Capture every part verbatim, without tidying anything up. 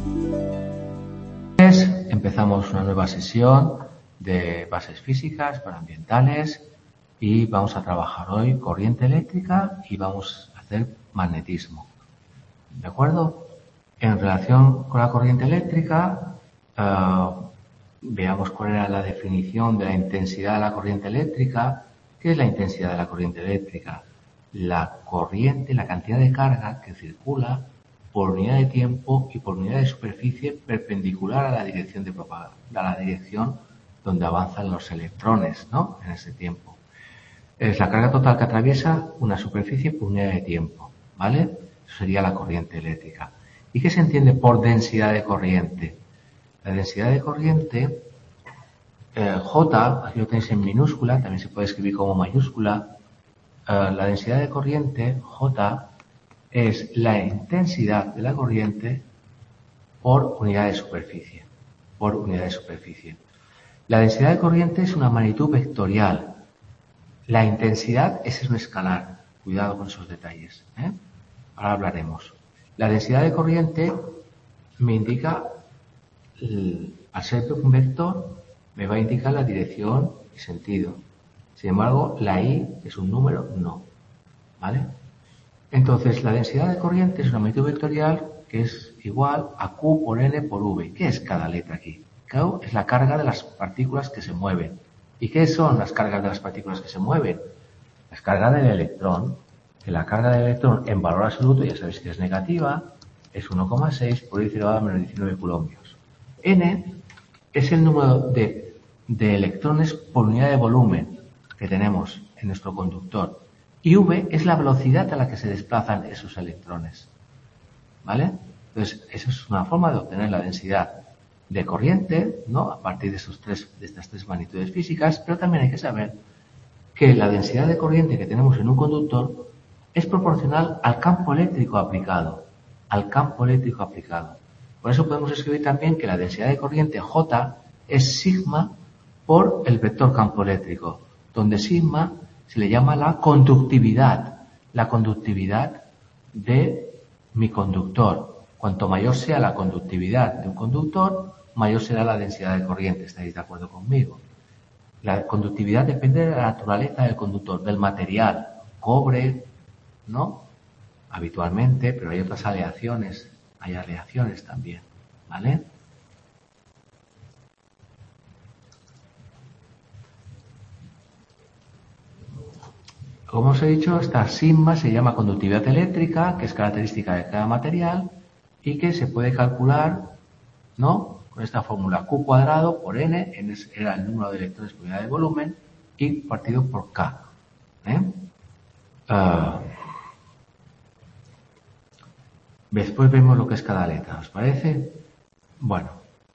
Empezamos una nueva sesión de bases físicas para ambientales y vamos a trabajar hoy corriente eléctrica y vamos a hacer magnetismo. ¿De acuerdo? En relación con la corriente eléctrica, eh, veamos cuál era la definición de la intensidad de la corriente eléctrica. ¿Qué es la intensidad de la corriente eléctrica? La corriente, la cantidad de carga que circula por unidad de tiempo y por unidad de superficie perpendicular a la dirección de propagación, a la dirección donde avanzan los electrones, ¿no? En ese tiempo. Es la carga total que atraviesa una superficie por unidad de tiempo, ¿vale? Eso sería la corriente eléctrica. ¿Y qué se entiende por densidad de corriente? La densidad de corriente, eh, J, aquí lo tenéis en minúscula, también se puede escribir como mayúscula. Eh, la densidad de corriente, J, es la intensidad de la corriente por unidad de superficie. Por unidad de superficie. La densidad de corriente es una magnitud vectorial. La intensidad es un escalar. Cuidado con esos detalles, ¿eh? Ahora hablaremos. La densidad de corriente me indica, al ser un vector, me va a indicar la dirección y sentido. Sin embargo, la I, que es un número, no. ¿Vale? Entonces, la densidad de corriente es una magnitud vectorial que es igual a Q por N por V. ¿Qué es cada letra aquí? Q es la carga de las partículas que se mueven. ¿Y qué son las cargas de las partículas que se mueven? Las cargas del electrón, que la carga del electrón en valor absoluto, ya sabéis que es negativa, es uno coma seis por diez elevado a menos diecinueve coulombios. N es el número de, de electrones por unidad de volumen que tenemos en nuestro conductor. Y V es la velocidad a la que se desplazan esos electrones. ¿Vale? Entonces, esa es una forma de obtener la densidad de corriente, ¿no? A partir de, esos tres, de estas tres magnitudes físicas, pero también hay que saber que la densidad de corriente que tenemos en un conductor es proporcional al campo eléctrico aplicado. Al campo eléctrico aplicado. Por eso podemos escribir también que la densidad de corriente J es sigma por el vector campo eléctrico, donde sigma se le llama la conductividad, la conductividad de mi conductor. Cuanto mayor sea la conductividad de un conductor, mayor será la densidad de corriente. ¿Estáis de acuerdo conmigo? La conductividad depende de la naturaleza del conductor, del material, cobre, ¿no? Habitualmente, pero hay otras aleaciones, hay aleaciones también, ¿vale? Como os he dicho, esta sigma se llama conductividad eléctrica, que es característica de cada material y que se puede calcular, ¿no? Con esta fórmula Q cuadrado por N, N era el número de electrones por unidad de volumen, y partido por K. ¿eh? Uh, después vemos lo que es cada letra, ¿os parece? Bueno.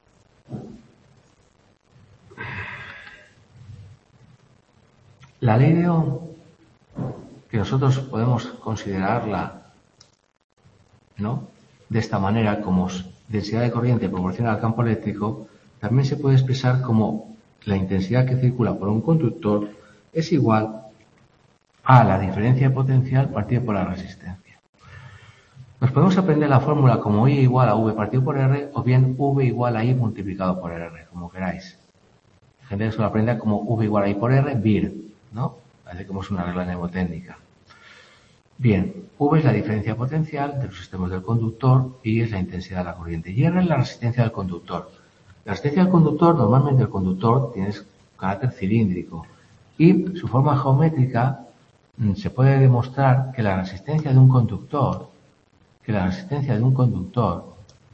La ley de Ohm, que nosotros podemos considerarla, ¿no? De esta manera, como densidad de corriente proporcional al campo eléctrico, también se puede expresar como la intensidad que circula por un conductor es igual a la diferencia de potencial partido por la resistencia. Nos podemos aprender la fórmula como I igual a V partido por R o bien V igual a I multiplicado por R, como queráis. La gente se lo aprende como V igual a I por R, B I R, ¿no? Parece como es una regla mnemotécnica. Bien, V es la diferencia potencial de los sistemas del conductor y es la intensidad de la corriente. Y R es la resistencia del conductor. La resistencia del conductor, normalmente el conductor tiene carácter cilíndrico y su forma geométrica se puede demostrar que la resistencia de un conductor, que la resistencia de un conductor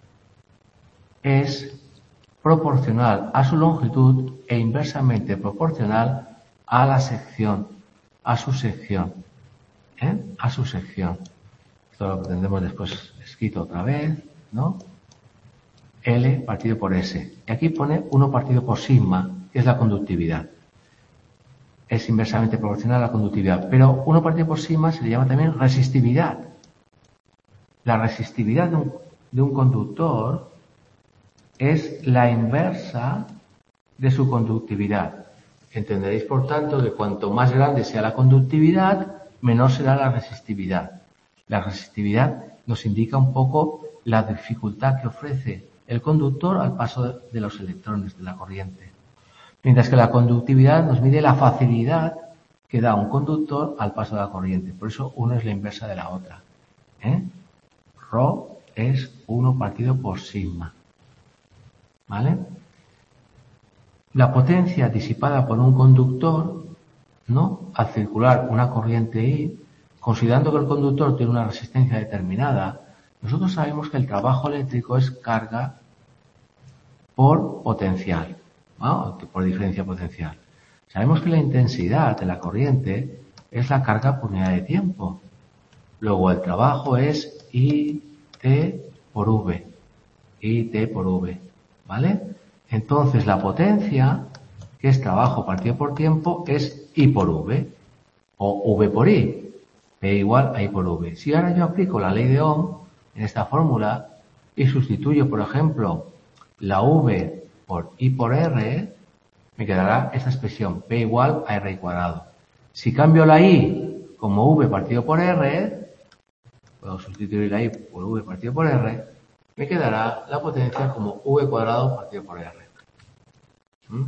es proporcional a su longitud e inversamente proporcional a la sección, a su sección. ¿Eh? A su sección. Esto lo tendremos después escrito otra vez, ¿no? L partido por S. Y aquí pone uno partido por sigma, que es la conductividad. Es inversamente proporcional a la conductividad. Pero uno partido por sigma se le llama también resistividad. La resistividad de un, de un conductor es la inversa de su conductividad. Entenderéis, por tanto, que cuanto más grande sea la conductividad, menor será la resistividad. La resistividad nos indica un poco la dificultad que ofrece el conductor al paso de los electrones de la corriente. Mientras que la conductividad nos mide la facilidad que da un conductor al paso de la corriente. Por eso uno es la inversa de la otra. ¿Eh? Rho es uno partido por sigma. ¿Vale? La potencia disipada por un conductor, ¿no?, al circular una corriente I, considerando que el conductor tiene una resistencia determinada, nosotros sabemos que el trabajo eléctrico es carga por potencial, ¿no?, por diferencia potencial. Sabemos que la intensidad de la corriente es la carga por unidad de tiempo. Luego el trabajo es I T por V. I T por V. ¿Vale? Entonces la potencia, que es trabajo partido por tiempo, es I por V. O V por I. P igual a I por V. Si ahora yo aplico la ley de Ohm en esta fórmula y sustituyo, por ejemplo, la V por I por R, me quedará esta expresión, P igual a R cuadrado. Si cambio la I como V partido por R, puedo sustituir la I por V partido por R, me quedará la potencia como V cuadrado partido por R. ¿Mm?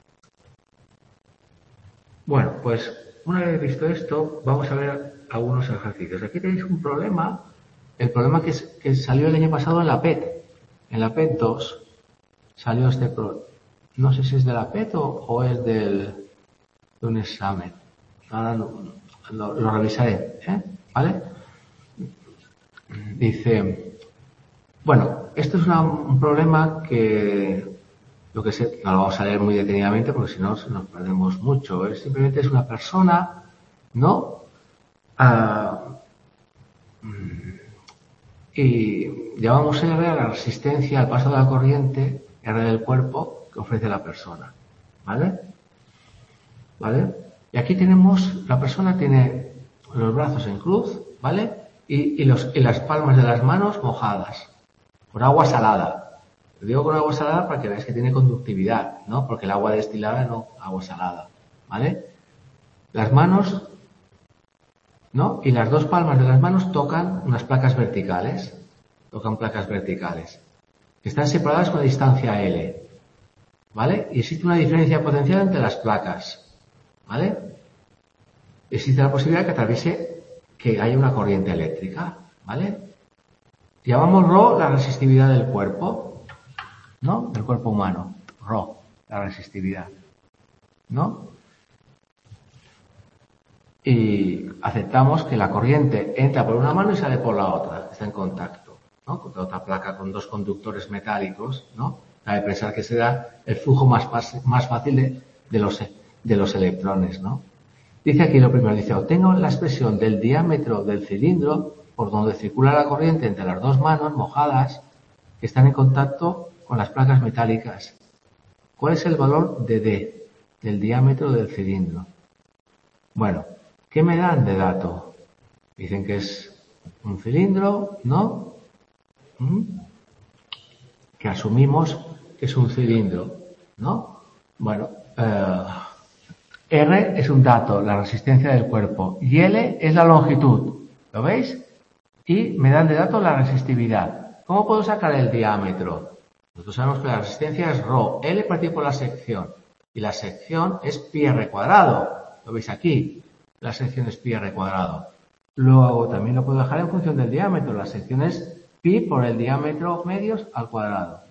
Bueno, pues una vez visto esto, vamos a ver algunos ejercicios. Aquí tenéis un problema, el problema que, es, que salió el año pasado en la P E T. En la P E T dos salió este problema. No sé si es de la P E T o, o es del, de un examen. Ahora lo, lo, lo revisaré. ¿eh? ¿Vale? Dice, bueno, esto es una, un problema que, lo que sé, no lo vamos a leer muy detenidamente porque si no nos perdemos mucho. ¿eh? Simplemente es una persona, ¿no? Ah, y llamamos R a la resistencia al paso de la corriente, R del cuerpo, que ofrece la persona, ¿vale? ¿Vale? Y aquí tenemos, la persona tiene los brazos en cruz, ¿vale? Y, y, los, y las palmas de las manos mojadas, con agua salada. Lo digo con agua salada para que veáis que tiene conductividad, ¿no? Porque el agua destilada no, agua salada, ¿vale? Las manos, ¿no? Y las dos palmas de las manos tocan unas placas verticales, tocan placas verticales, que están separadas con distancia L. ¿Vale? Y existe una diferencia potencial entre las placas. ¿Vale? Existe la posibilidad que atraviese, que haya una corriente eléctrica. ¿Vale? Llamamos Rho la resistividad del cuerpo. ¿No? Del cuerpo humano. Rho, la resistividad. ¿No? Y aceptamos que la corriente entra por una mano y sale por la otra. Está en contacto. ¿No? Contra otra placa con dos conductores metálicos. ¿No? Cabe pensar que será el flujo más, más fácil de, de, los, de los electrones, ¿no? Dice aquí lo primero, dice, obtengo la expresión del diámetro del cilindro por donde circula la corriente entre las dos manos mojadas que están en contacto con las placas metálicas. ¿Cuál es el valor de D, del diámetro del cilindro? Bueno, ¿qué me dan de dato? Dicen que es un cilindro, ¿no? ¿Mm? Que asumimos que es un cilindro, ¿no? Bueno, eh, R es un dato, la resistencia del cuerpo, y L es la longitud, ¿lo veis? Y me dan de dato la resistividad. ¿Cómo puedo sacar el diámetro? Nosotros sabemos que la resistencia es Rho, L partido por la sección, y la sección es pi R cuadrado, ¿lo veis aquí? La sección es pi R cuadrado. Luego también lo puedo dejar en función del diámetro, la sección es pi por el diámetro medios al cuadrado.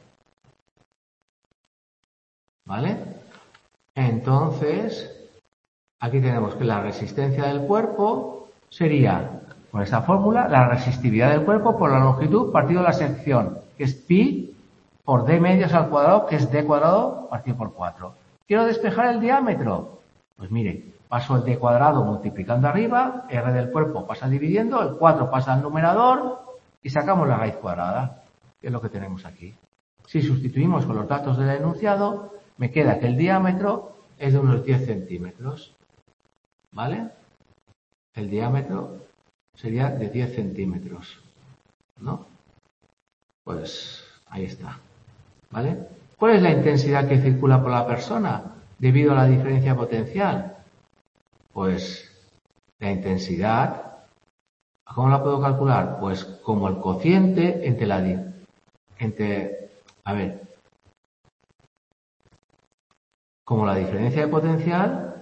¿Vale? Entonces, aquí tenemos que la resistencia del cuerpo sería, con esta fórmula, la resistividad del cuerpo por la longitud partido la sección, que es pi por d medios al cuadrado, que es d cuadrado partido por cuatro. ¿Quiero despejar el diámetro? Pues mire, paso el d cuadrado multiplicando arriba, r del cuerpo pasa dividiendo, el cuatro pasa al numerador y sacamos la raíz cuadrada, que es lo que tenemos aquí. Si sustituimos con los datos del enunciado, me queda que el diámetro es de unos diez centímetros. ¿Vale? El diámetro sería de diez centímetros. ¿No? Pues ahí está. ¿Vale? ¿Cuál es la intensidad que circula por la persona debido a la diferencia potencial? Pues la intensidad ¿Cómo la puedo calcular? Pues como el cociente entre la... entre, a ver, como la diferencia de potencial...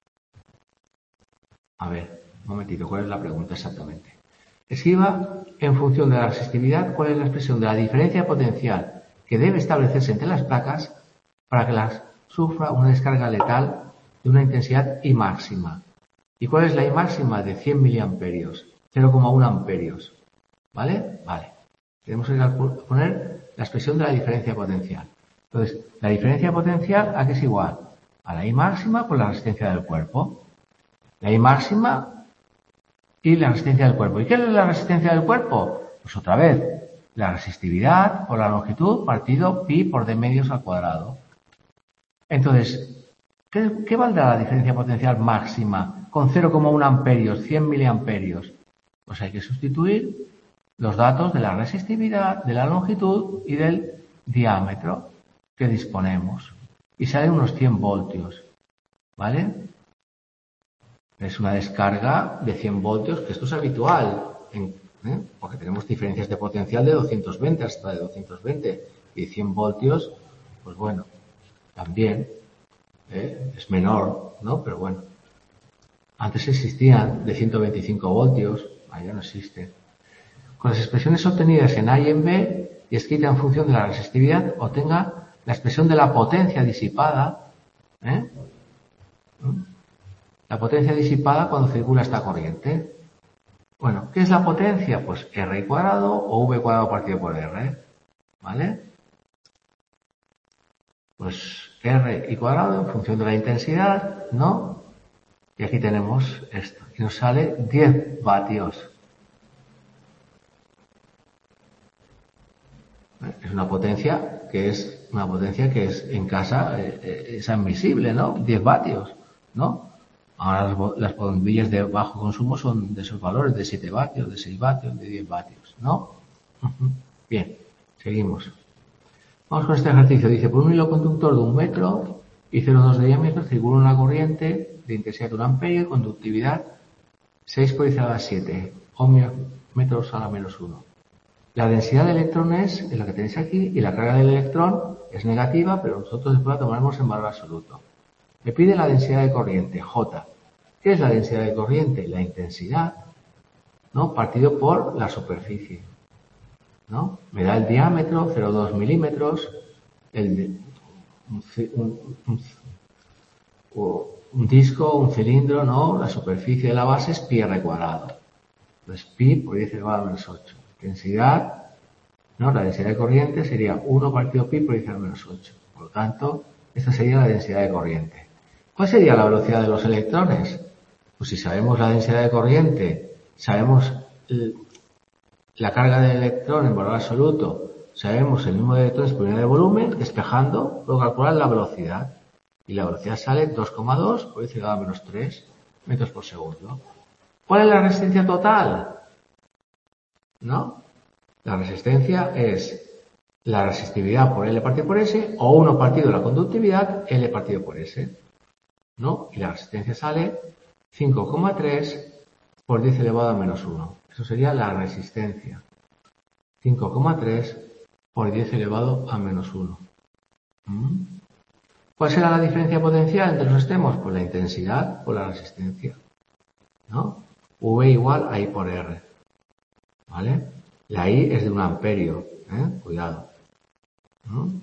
A ver, un momentito, ¿cuál es la pregunta exactamente? Escriba en función de la resistividad cuál es la expresión de la diferencia potencial que debe establecerse entre las placas para que las sufra una descarga letal de una intensidad I máxima. ¿Y cuál es la I máxima? De cien miliamperios, cero coma uno amperios. ¿Vale? Vale. Tenemos que poner la expresión de la diferencia potencial. Entonces, la diferencia potencial, ¿a qué es igual? A la I máxima por la resistencia del cuerpo. La I máxima y la resistencia del cuerpo. ¿Y qué es la resistencia del cuerpo? Pues otra vez, la resistividad por la longitud partido pi por d medios al cuadrado. Entonces, ¿qué, qué valdrá la diferencia potencial máxima con cero coma uno amperios, cien miliamperios? Pues hay que sustituir los datos de la resistividad, de la longitud y del diámetro que disponemos. Y salen unos cien voltios. ¿Vale? Es una descarga de cien voltios, que esto es habitual, en, ¿eh? porque tenemos diferencias de potencial de doscientos veinte hasta de doscientos veinte. Y cien voltios, pues bueno, también ¿eh? es menor, ¿no? Pero bueno. Antes existían de ciento veinticinco voltios, ahí ya no existen. Con las expresiones obtenidas en A y en B y escrita en función de la resistividad, obtenga la expresión de la potencia disipada, ¿eh? La potencia disipada cuando circula esta corriente. Bueno, ¿qué es la potencia? Pues R cuadrado o V cuadrado partido por R. ¿Vale? Pues R y cuadrado en función de la intensidad, ¿no? Y aquí tenemos esto. Y nos sale diez vatios. Es una potencia que es una potencia que es en casa eh, es admisible, ¿no? diez vatios, ¿no? Ahora las, las bombillas de bajo consumo son de esos valores, de siete vatios, de seis vatios, de diez vatios, ¿no? Bien, seguimos. Vamos con este ejercicio. Dice, por un hilo conductor de un metro y cero coma dos de diámetro circula una corriente de intensidad de un amperio y conductividad seis por diez a la siete ohmios metros a la menos uno. La densidad de electrones es la que tenéis aquí y la carga del electrón es negativa, pero nosotros después la tomaremos en valor absoluto. Me pide la densidad de corriente, J. ¿Qué es la densidad de corriente? La intensidad, ¿no? Partido por la superficie, ¿no? Me da el diámetro, cero coma dos milímetros, el, un, un, un, un disco, un cilindro, ¿no? La superficie de la base es pi r cuadrado. Entonces, pi por diez elevado a menos ocho. Densidad, ¿no? La densidad de corriente sería uno partido pi por diez a la menos ocho. Por lo tanto, esta sería la densidad de corriente. ¿Cuál sería la velocidad de los electrones? Pues si sabemos la densidad de corriente, sabemos la carga del electrón en valor absoluto, sabemos el número de electrones por unidad de volumen, despejando, puedo calcular la velocidad. Y la velocidad sale dos coma dos por diez elevado a menos tres metros por segundo. ¿Cuál es la resistencia total? ¿No? La resistencia es la resistividad por L partido por S o uno partido la conductividad L partido por S. ¿No? Y la resistencia sale cinco coma tres por diez elevado a menos uno. Eso sería la resistencia. cinco coma tres por diez elevado a menos uno. ¿Mm? ¿Cuál será la diferencia potencial entre los extremos? Pues la intensidad por la resistencia. ¿No? V igual a I por R. ¿Vale? La I es de un amperio. ¿eh? Cuidado. ¿No?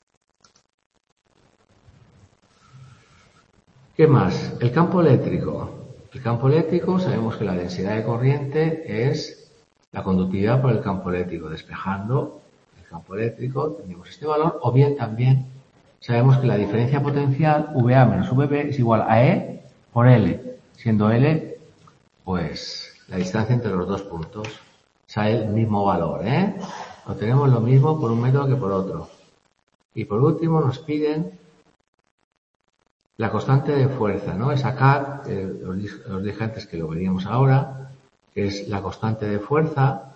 ¿Qué más? El campo eléctrico. El campo eléctrico, sabemos que la densidad de corriente es la conductividad por el campo eléctrico. Despejando el campo eléctrico tenemos este valor, o bien también sabemos que la diferencia potencial V A menos V B es igual a E por L, siendo L pues la distancia entre los dos puntos. Sale el mismo valor, ¿eh? Obtenemos lo mismo por un método que por otro. Y por último nos piden la constante de fuerza, ¿no? Esa K, eh, os dije antes que lo veríamos ahora, que es la constante de fuerza.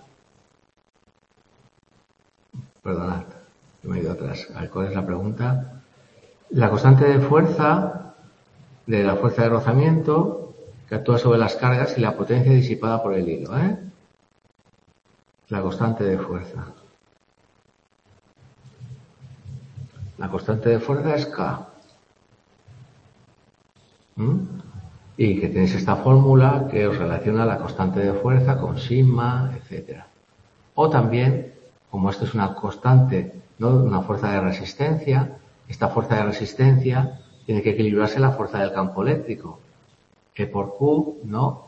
Perdonad, que me he ido atrás. A ver, ¿cuál es la pregunta? La constante de fuerza, de la fuerza de rozamiento, que actúa sobre las cargas y la potencia disipada por el hilo, ¿eh? la constante de fuerza. La constante de fuerza es K. ¿Mm? Y que tenéis esta fórmula que os relaciona la constante de fuerza con sigma, etcétera. O también, como esto es una constante, ¿no?, una fuerza de resistencia, esta fuerza de resistencia tiene que equilibrarse la fuerza del campo eléctrico. E por Q, ¿no?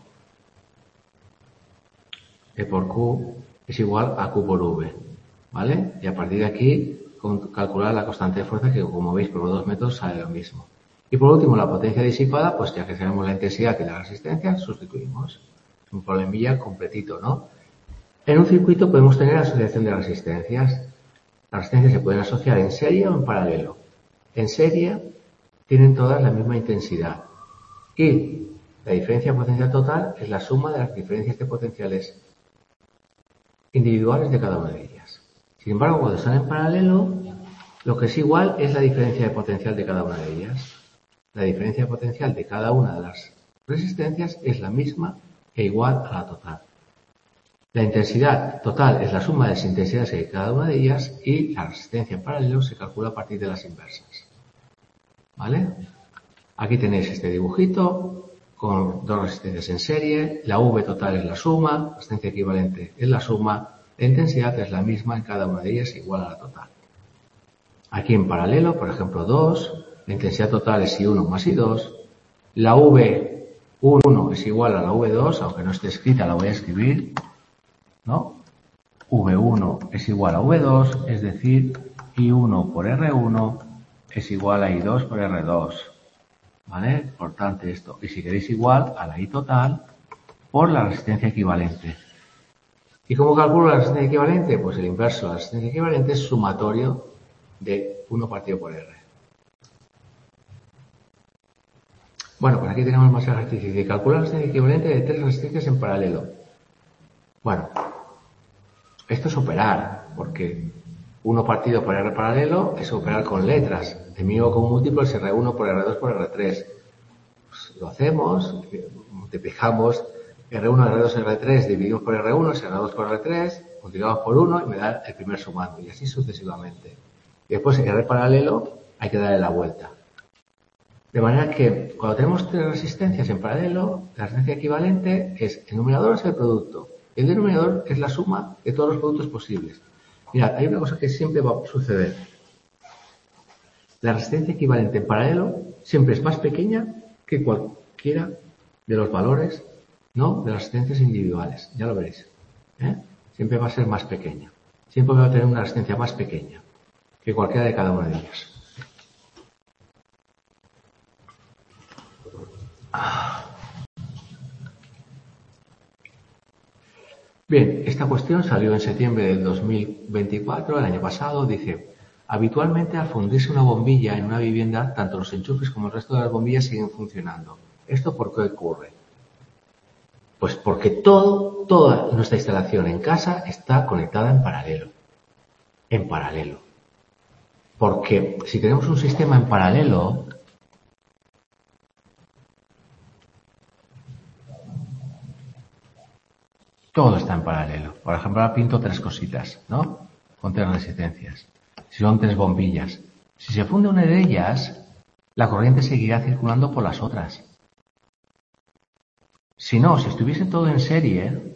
E por Q es igual a Q por V, ¿vale? Y a partir de aquí, calcular la constante de fuerza, que como veis por dos métodos sale lo mismo. Y por último, la potencia disipada, pues ya que sabemos la intensidad y la resistencia, sustituimos. Es un problemilla completito, ¿no? En un circuito podemos tener asociación de resistencias. Las resistencias se pueden asociar en serie o en paralelo. En serie tienen todas la misma intensidad. Y la diferencia de potencial total es la suma de las diferencias de potenciales individuales de cada una de ellas. Sin embargo, cuando están en paralelo, lo que es igual es la diferencia de potencial de cada una de ellas. La diferencia de potencial de cada una de las resistencias es la misma e igual a la total. La intensidad total es la suma de las intensidades de cada una de ellas y la resistencia en paralelo se calcula a partir de las inversas. ¿Vale? Aquí tenéis este dibujito con dos resistencias en serie. La V total es la suma, la resistencia equivalente es la suma, la intensidad es la misma en cada una de ellas igual a la total. Aquí en paralelo, por ejemplo, dos, la intensidad total es I uno más I dos, la V uno es igual a la V dos, aunque no esté escrita la voy a escribir, ¿no? V uno es igual a V dos, es decir, I uno por R uno es igual a I dos por R dos. ¿Vale? Importante esto. Y si queréis igual a la I total por la resistencia equivalente. ¿Y cómo calculo la resistencia equivalente? Pues el inverso de la resistencia equivalente es sumatorio de uno partido por R. Bueno, pues aquí tenemos más ejercicio. De calcular la resistencia equivalente de tres resistencias en paralelo. Bueno, esto es operar, porque uno partido por R paralelo es operar con letras. De mínimo con múltiplo es R uno por R dos por R tres. Pues lo hacemos, multiplicamos R uno, R dos, R tres, dividimos por R uno, es R dos por R tres, multiplicamos por uno y me da el primer sumando, y así sucesivamente. Y después en R paralelo hay que darle la vuelta. De manera que cuando tenemos tres resistencias en paralelo, la resistencia equivalente es, el numerador es el producto, el denominador es la suma de todos los productos posibles. Mirad, hay una cosa que siempre va a suceder. La resistencia equivalente en paralelo siempre es más pequeña que cualquiera de los valores, ¿no?, de las resistencias individuales. Ya lo veréis. ¿eh? Siempre va a ser más pequeña. Siempre va a tener una resistencia más pequeña que cualquiera de cada una de ellas. Bien, esta cuestión salió en septiembre del dos mil veinticuatro, el año pasado. Dice: habitualmente al fundirse una bombilla en una vivienda, tanto los enchufes como el resto de las bombillas siguen funcionando. ¿Esto por qué ocurre? Pues porque todo, toda nuestra instalación en casa está conectada en paralelo. En paralelo. Porque si tenemos un sistema en paralelo, todo está en paralelo. Por ejemplo, ahora pinto tres cositas, ¿no? Con tres resistencias. Si son tres bombillas. Si se funde una de ellas, la corriente seguirá circulando por las otras. Si no, si estuviese todo en serie,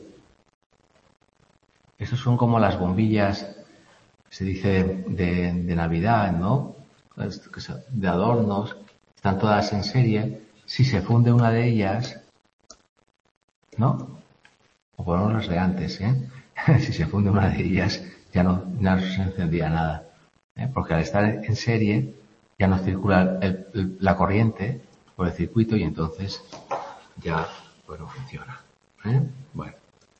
estos son como las bombillas, se dice, de, de Navidad, ¿no? De adornos, están todas en serie. Si se funde una de ellas, ¿no? O ponemos las de antes, ¿eh? Si se funde una de ellas, ya no, ya no se encendía nada. ¿eh? Porque al estar en serie, ya no circula el, el, la corriente por el circuito y entonces ya pues no funciona. ¿eh? Bueno.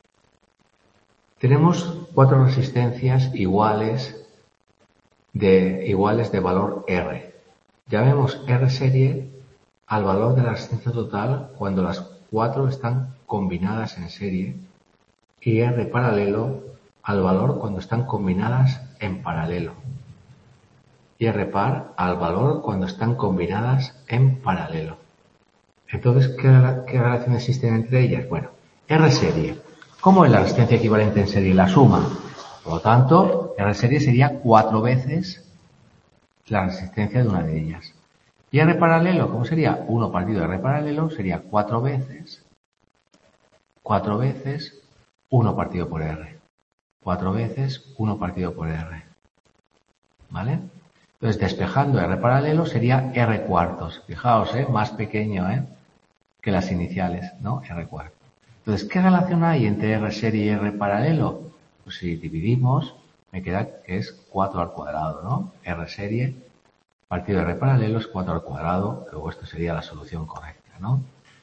Tenemos cuatro resistencias iguales de, iguales de valor R. Llamemos R serie al valor de la resistencia total cuando las cuatro están combinadas en serie y R paralelo al valor cuando están combinadas en paralelo. Y R par al valor cuando están combinadas en paralelo. Entonces, ¿qué, qué relación existen entre ellas? Bueno, R serie. ¿Cómo es la resistencia equivalente en serie? La suma. Por lo tanto, R serie sería cuatro veces la resistencia de una de ellas. Y R paralelo, ¿cómo sería? uno partido R paralelo sería cuatro veces, cuatro veces uno partido por R. cuatro veces uno partido por R. ¿Vale? Entonces, despejando R paralelo sería R cuartos. Fijaos, ¿eh? Más pequeño, ¿eh? Que las iniciales, ¿no? R cuartos. Entonces, ¿qué relación hay entre R serie y R paralelo? Pues si dividimos, me queda que es cuatro al cuadrado, ¿no? R serie partido de R paralelo es cuatro al cuadrado, luego esto sería la solución correcta, ¿no?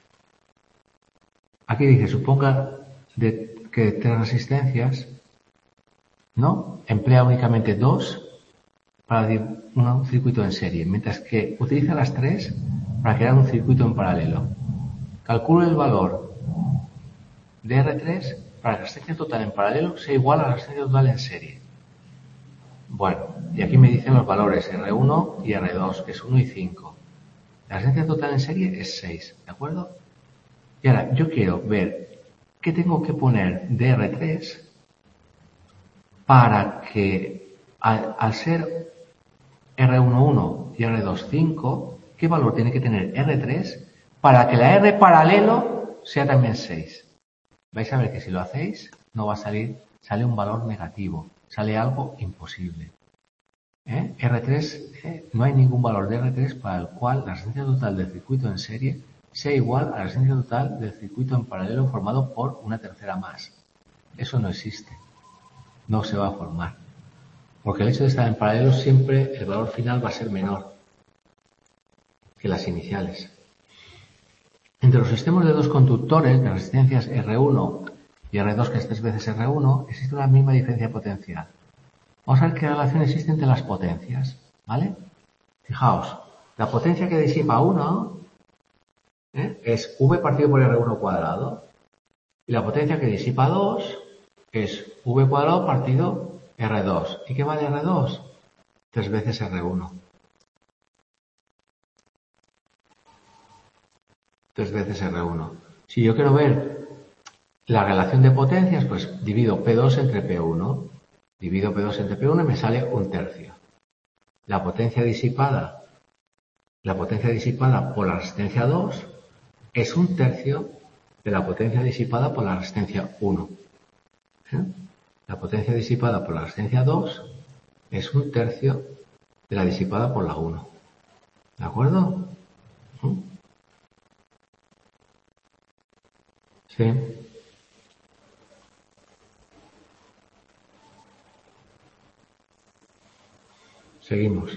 Aquí dice, suponga de, que tres resistencias, ¿no? Emplea únicamente dos para un circuito en serie, mientras que utiliza las tres para crear un circuito en paralelo. Calcule el valor de R tres para que la resistencia total en paralelo sea igual a la resistencia total en serie. Bueno, y aquí me dicen los valores R uno y R dos, que es uno y cinco. La resistencia total en serie es seis, ¿de acuerdo? Y ahora, yo quiero ver qué tengo que poner de R tres para que, al, al ser R uno uno y R dos cinco, ¿qué valor tiene que tener R tres para que la R paralelo sea también seis? Vais a ver que si lo hacéis, no va a salir, sale un valor negativo, sale algo imposible. ¿Eh? R tres, ¿eh? No hay ningún valor de R tres para el cual la resistencia total del circuito en serie sea igual a la resistencia total del circuito en paralelo formado por una tercera más. Eso no existe. No se va a formar. Porque el hecho de estar en paralelo siempre el valor final va a ser menor que las iniciales. Entre los sistemas de dos conductores de resistencias R uno y R dos, que es tres veces R uno, existe una misma diferencia potencial. Vamos a ver qué relación existe entre las potencias, ¿vale? Fijaos, la potencia que disipa uno ¿eh? es V partido por R uno cuadrado, y la potencia que disipa dos es V cuadrado partido R dos. ¿Y qué vale R dos? tres veces R uno. tres veces R uno. Si yo quiero ver la relación de potencias, pues divido P dos entre P uno. Divido P dos entre P uno y me sale un tercio. La potencia disipada, la potencia disipada por la resistencia dos es un tercio de la potencia disipada por la resistencia uno. ¿Eh? La potencia disipada por la resistencia dos es un tercio de la disipada por la uno. ¿De acuerdo? ¿Mm? Sí. Seguimos.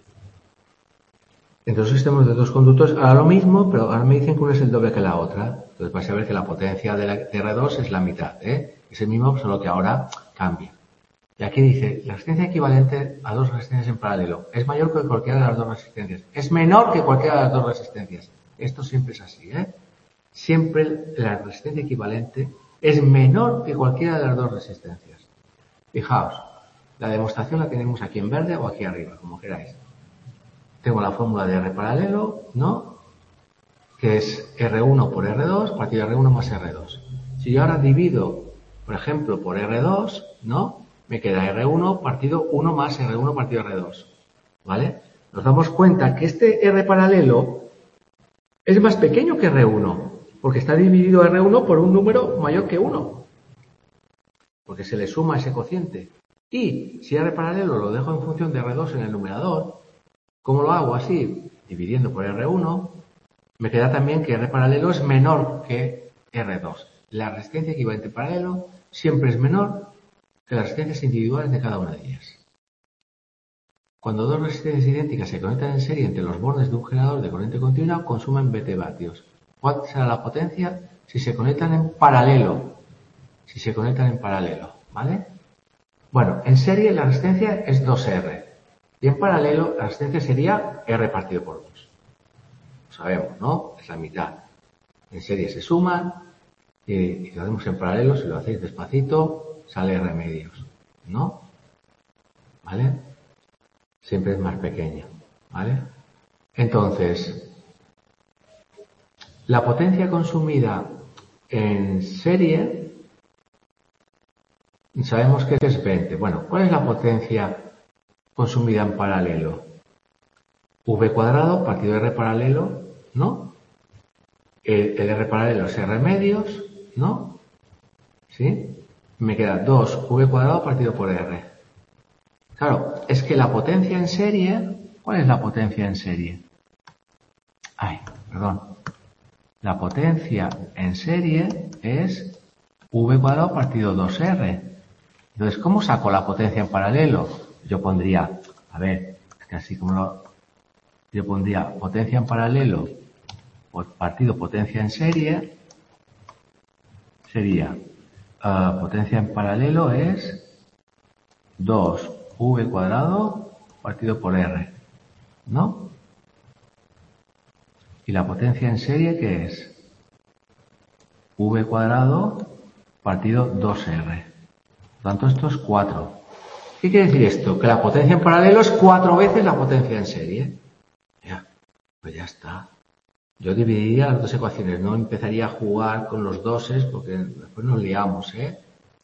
Entre los sistemas de dos conductores, ahora lo mismo, pero ahora me dicen que una es el doble que la otra. Entonces vais a ver que la potencia de, la, de R dos es la mitad, ¿eh? Es el mismo, solo que ahora cambia. Y aquí dice, la resistencia equivalente a dos resistencias en paralelo es mayor que cualquiera de las dos resistencias. Es menor que cualquiera de las dos resistencias. Esto siempre es así, ¿eh? Siempre la resistencia equivalente es menor que cualquiera de las dos resistencias. Fijaos, la demostración la tenemos aquí en verde o aquí arriba, como queráis. Tengo la fórmula de R paralelo, ¿no? Que es R uno por R dos partido de R uno más R dos. Si yo ahora divido, por ejemplo, por R dos, ¿no? Me queda R uno partido uno más R uno partido R dos. ¿Vale? Nos damos cuenta que este R paralelo es más pequeño que R uno, porque está dividido R uno por un número mayor que uno. Porque se le suma ese cociente. Y si R paralelo lo dejo en función de R dos en el numerador, ¿cómo lo hago? Así, dividiendo por R uno, me queda también que R paralelo es menor que R dos. La resistencia equivalente paralelo siempre es menor que las resistencias individuales de cada una de ellas. Cuando dos resistencias idénticas se conectan en serie entre los bordes de un generador de corriente continua, consumen veinte vatios. ¿Cuál será la potencia si se conectan en paralelo? Si se conectan en paralelo, ¿vale? Bueno, en serie la resistencia es dos R. Y en paralelo la resistencia sería R partido por dos. Lo sabemos, ¿no? Es la mitad. En serie se suman y, y lo hacemos en paralelo, si lo hacéis despacito, sale R medios, ¿no? ¿Vale? Siempre es más pequeño, ¿vale? Entonces, la potencia consumida en serie Sabemos que es veinte. Bueno, ¿cuál es la potencia consumida en paralelo? V cuadrado partido R paralelo, ¿no? El, el R paralelo es R medios, ¿no? ¿Sí? Me queda dos V cuadrado partido por R. Claro, es que la potencia en serie, ¿cuál es la potencia en serie? Ay, perdón. La potencia en serie es V cuadrado partido dos R. Entonces, ¿cómo saco la potencia en paralelo? Yo pondría, a ver, es que así como lo, yo pondría potencia en paralelo por partido potencia en serie, sería, uh, potencia en paralelo es dos V cuadrado partido por R, ¿no? Y la potencia en serie, ¿qué es? V cuadrado partido dos R. Por tanto, esto es cuatro. ¿Qué quiere decir esto? Que la potencia en paralelo es cuatro veces la potencia en serie. Ya, pues ya está. Yo dividiría las dos ecuaciones, no empezaría a jugar con los doses porque después nos liamos, ¿eh?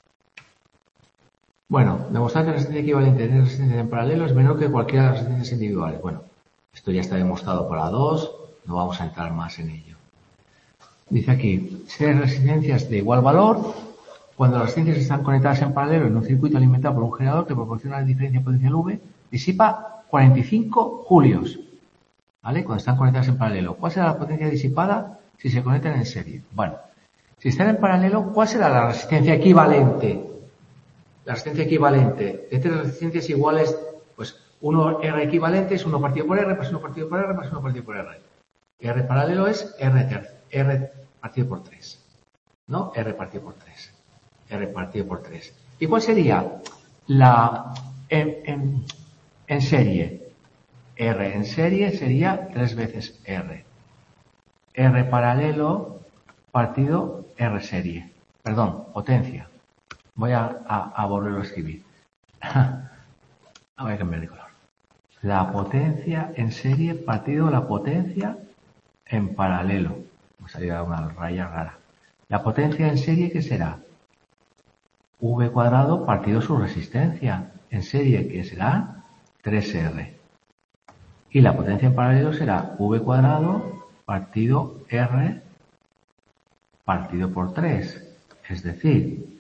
Bueno, demostrar que la resistencia equivalente de resistencia en paralelo es menor que cualquiera de las resistencias individuales. Bueno, esto ya está demostrado por A dos, no vamos a entrar más en ello. Dice aquí, si hay resistencias de igual valor, cuando las resistencias están conectadas en paralelo en un circuito alimentado por un generador que proporciona la diferencia potencial V, disipa cuarenta y cinco julios. ¿Vale? Cuando están conectadas en paralelo. ¿Cuál será la potencia disipada si se conectan en serie? Bueno, si están en paralelo, ¿cuál será la resistencia equivalente? La resistencia equivalente de tres resistencias iguales, pues uno R equivalente es uno partido por R, más uno partido por R, más uno partido por R. R paralelo es R, ter, R partido por tres. ¿No? R partido por tres. R partido por tres. ¿Y cuál sería la en, en, en serie? R en serie sería tres veces R. R paralelo partido R serie. Perdón, potencia. Voy a, a, a volverlo a escribir. Voy a cambiar de color. La potencia en serie partido la potencia en paralelo. Me salía una raya rara. La potencia en serie, ¿qué será? V cuadrado partido su resistencia. En serie, ¿qué será? tres R. Y la potencia en paralelo será V cuadrado partido R partido por tres. Es decir,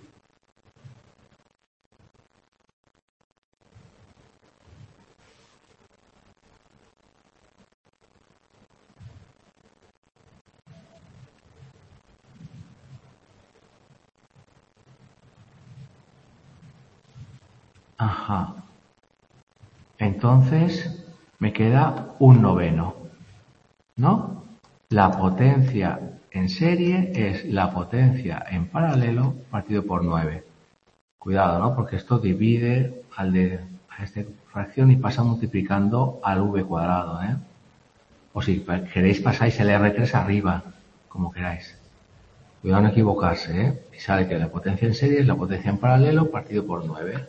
ajá. Entonces me queda un noveno, ¿no? La potencia en serie es la potencia en paralelo partido por nueve. Cuidado, ¿no? Porque esto divide al de, a esta fracción y pasa multiplicando al V cuadrado, ¿eh? O si queréis pasáis el R tres arriba, como queráis. Cuidado no equivocarse, ¿eh? Y sale que la potencia en serie es la potencia en paralelo partido por nueve.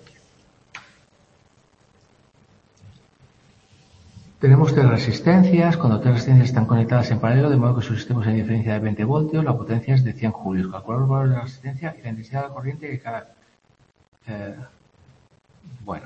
Tenemos tres resistencias. Cuando tres resistencias están conectadas en paralelo, de modo que su sistema es en diferencia de veinte voltios, la potencia es de cien julios. Calcular el valor de la resistencia y la intensidad de la corriente que cada... Eh, bueno.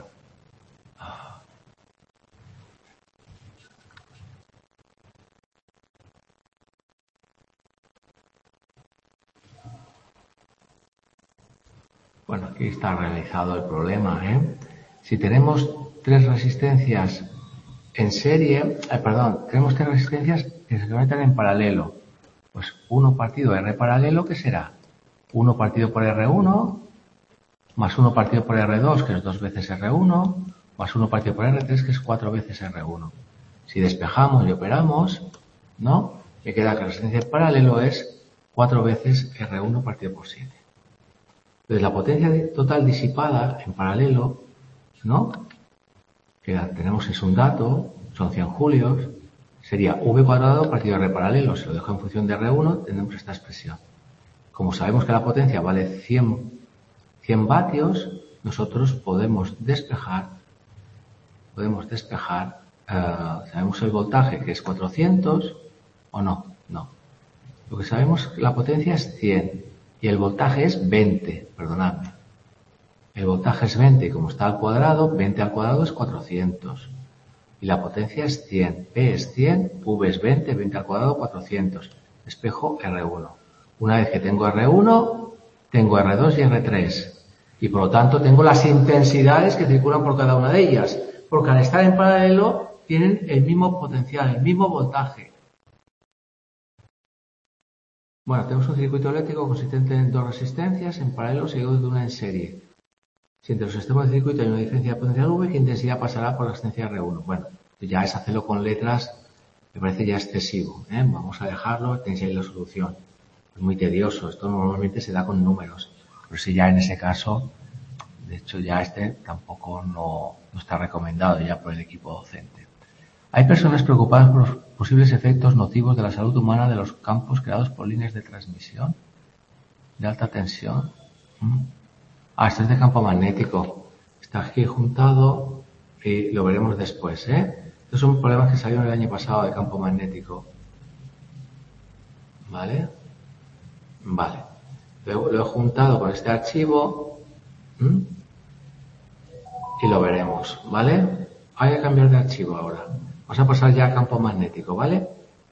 Bueno, aquí está realizado el problema, ¿eh? Si tenemos tres resistencias en serie, eh, perdón, tenemos tres resistencias que se conectan en paralelo. Pues uno partido R paralelo, ¿qué será? uno partido por R uno, más uno partido por R dos, que es dos veces R uno, más uno partido por R tres, que es cuatro veces R uno. Si despejamos y operamos, ¿no? Me queda que la resistencia en paralelo es cuatro veces R uno partido por siete. Entonces la potencia total disipada en paralelo, ¿no? Que tenemos es un dato, son cien julios, sería V cuadrado partido R paralelo. Si lo dejo en función de R uno, tenemos esta expresión. Como sabemos que la potencia vale cien, cien vatios, nosotros podemos despejar, podemos despejar, uh, sabemos el voltaje que es cuatrocientos, o no, no. Lo que sabemos es que la potencia es cien y el voltaje es veinte, perdonadme. El voltaje es veinte y como está al cuadrado, veinte al cuadrado es cuatrocientos. Y la potencia es cien. P es cien, V es veinte, veinte al cuadrado, cuatrocientos. Espejo R uno. Una vez que tengo R uno, tengo R dos y R tres. Y por lo tanto tengo las intensidades que circulan por cada una de ellas. Porque al estar en paralelo tienen el mismo potencial, el mismo voltaje. Bueno, tenemos un circuito eléctrico consistente en dos resistencias en paralelo seguido de una en serie. Si entre los extremos del circuito hay una diferencia de potencial V, ¿qué intensidad pasará por la resistencia R uno? Bueno, ya es hacerlo con letras, me parece ya excesivo, ¿eh? Vamos a dejarlo, tenéis ahí la solución. Es muy tedioso, esto normalmente se da con números. Pero si ya en ese caso, de hecho ya este tampoco no, no está recomendado ya por el equipo docente. Hay personas preocupadas por los posibles efectos nocivos de la salud humana de los campos creados por líneas de transmisión de alta tensión. ¿Mm? Ah, este es de campo magnético. Está aquí juntado y lo veremos después, ¿eh? Estos son problemas que salieron el año pasado de campo magnético. ¿Vale? Vale. Lo, lo he juntado con este archivo. ¿Mm? Y lo veremos, ¿vale? Hay que cambiar de archivo ahora. Vamos a pasar ya a campo magnético, ¿vale?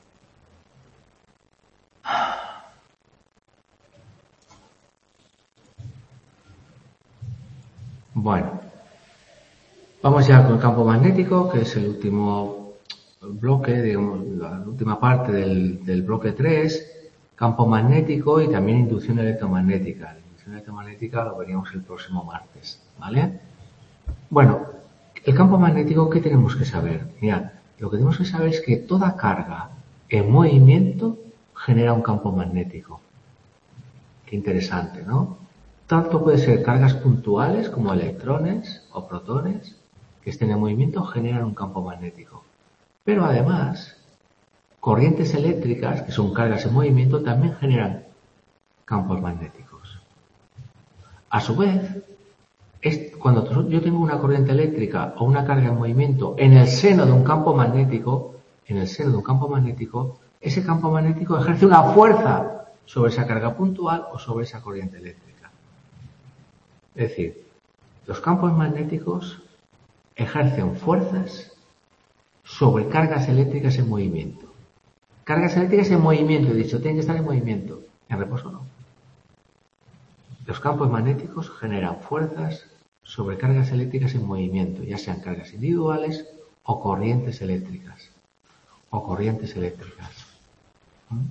Bueno, vamos ya con el campo magnético, que es el último bloque, digamos, la última parte del, del bloque tres, campo magnético y también inducción electromagnética. La inducción electromagnética lo veríamos el próximo martes, ¿vale? Bueno, el campo magnético, ¿qué tenemos que saber? Mirad, lo que tenemos que saber es que toda carga en movimiento genera un campo magnético. Qué interesante, ¿no? Tanto puede ser cargas puntuales como electrones o protones que estén en movimiento generan un campo magnético. Pero además, corrientes eléctricas, que son cargas en movimiento, también generan campos magnéticos. A su vez, es cuando yo tengo una corriente eléctrica o una carga en movimiento en el seno de un campo magnético, en el seno de un campo magnético, ese campo magnético ejerce una fuerza sobre esa carga puntual o sobre esa corriente eléctrica. Es decir, los campos magnéticos ejercen fuerzas sobre cargas eléctricas en movimiento. Cargas eléctricas en movimiento, he dicho, tienen que estar en movimiento. En reposo no. Los campos magnéticos generan fuerzas sobre cargas eléctricas en movimiento, ya sean cargas individuales o corrientes eléctricas. O corrientes eléctricas. ¿Mm?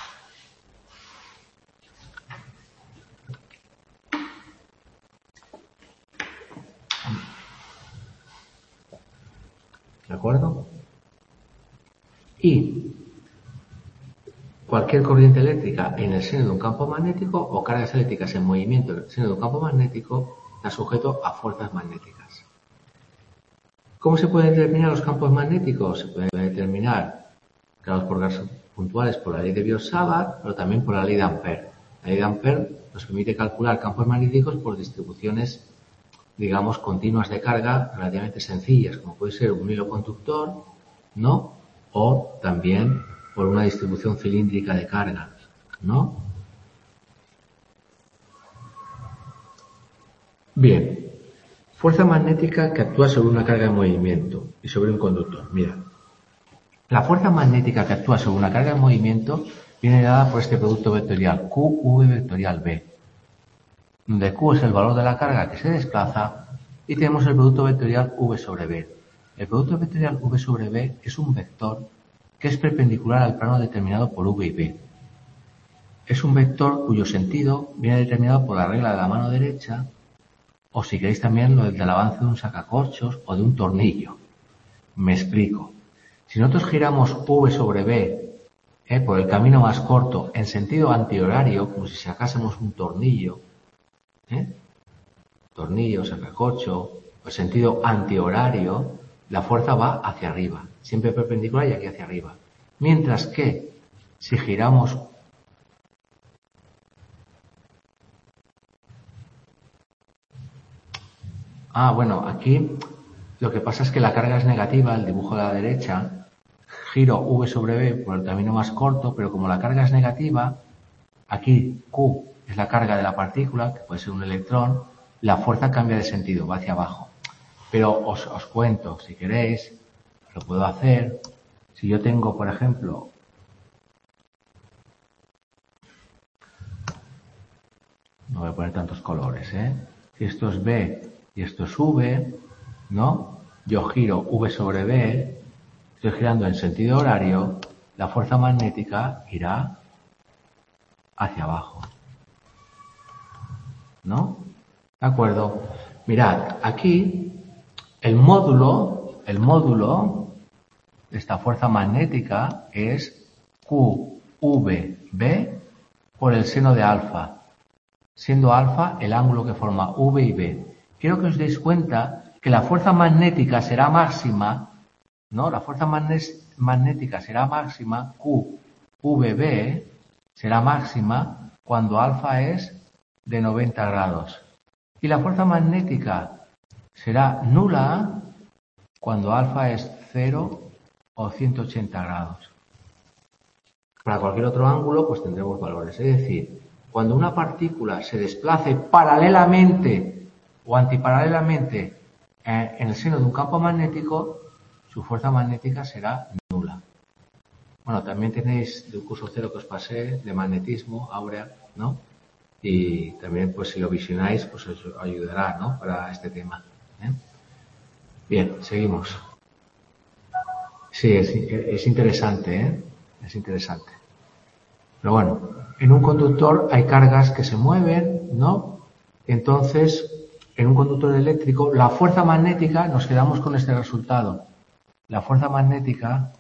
¿De acuerdo? Y cualquier corriente eléctrica en el seno de un campo magnético o cargas eléctricas en movimiento en el seno de un campo magnético está sujeto a fuerzas magnéticas. ¿Cómo se pueden determinar los campos magnéticos? Se pueden determinar creados por gases puntuales por la ley de Biot-Savart, pero también por la ley de Ampère. La ley de Ampère nos permite calcular campos magnéticos por distribuciones, digamos, continuas de carga relativamente sencillas, como puede ser un hilo conductor, ¿no? O también por una distribución cilíndrica de carga, ¿no? Bien, fuerza magnética que actúa sobre una carga en movimiento y sobre un conductor. Mira, la fuerza magnética que actúa sobre una carga en movimiento viene dada por este producto vectorial Q V vectorial B, donde Q es el valor de la carga que se desplaza y tenemos el producto vectorial V sobre B. El producto vectorial V sobre B es un vector que es perpendicular al plano determinado por V y B. Es un vector cuyo sentido viene determinado por la regla de la mano derecha, o si queréis también lo del avance de un sacacorchos o de un tornillo. Me explico. Si nosotros giramos V sobre B eh, por el camino más corto en sentido antihorario, como si sacásemos un tornillo, ¿eh? tornillo, sacacorcho, o sentido antihorario, la fuerza va hacia arriba, siempre perpendicular y aquí hacia arriba. Mientras que si giramos Ah, bueno, aquí lo que pasa es que la carga es negativa, el dibujo de la derecha, giro V sobre B por el camino más corto, pero como la carga es negativa, aquí Q es la carga de la partícula, que puede ser un electrón, la fuerza cambia de sentido, va hacia abajo. Pero os, os cuento, si queréis, lo puedo hacer. Si yo tengo, por ejemplo, no voy a poner tantos colores, ¿eh? Si esto es B y esto es V, ¿no? Yo giro V sobre B, estoy girando en sentido horario, la fuerza magnética irá hacia abajo. ¿No? ¿De acuerdo? Mirad, aquí el módulo, el módulo de esta fuerza magnética es Q V B por el seno de alfa, siendo alfa el ángulo que forma V y B. Quiero que os deis cuenta que la fuerza magnética será máxima, ¿no? La fuerza magnética será máxima, Q V B será máxima cuando alfa es de noventa grados. Y la fuerza magnética será nula cuando alfa es cero o ciento ochenta grados. Para cualquier otro ángulo, pues tendremos valores. Es decir, cuando una partícula se desplace paralelamente o antiparalelamente en el seno de un campo magnético, su fuerza magnética será nula. Bueno, también tenéis del curso cero que os pasé de magnetismo, Áurea, ¿no? Y también, pues si lo visionáis, pues os ayudará, ¿no? Para este tema. ¿eh? Bien, seguimos. Sí, es, es interesante, ¿eh? Es interesante. Pero bueno, en un conductor hay cargas que se mueven, ¿no? Entonces, en un conductor eléctrico, la fuerza magnética, nos quedamos con este resultado. La fuerza magnética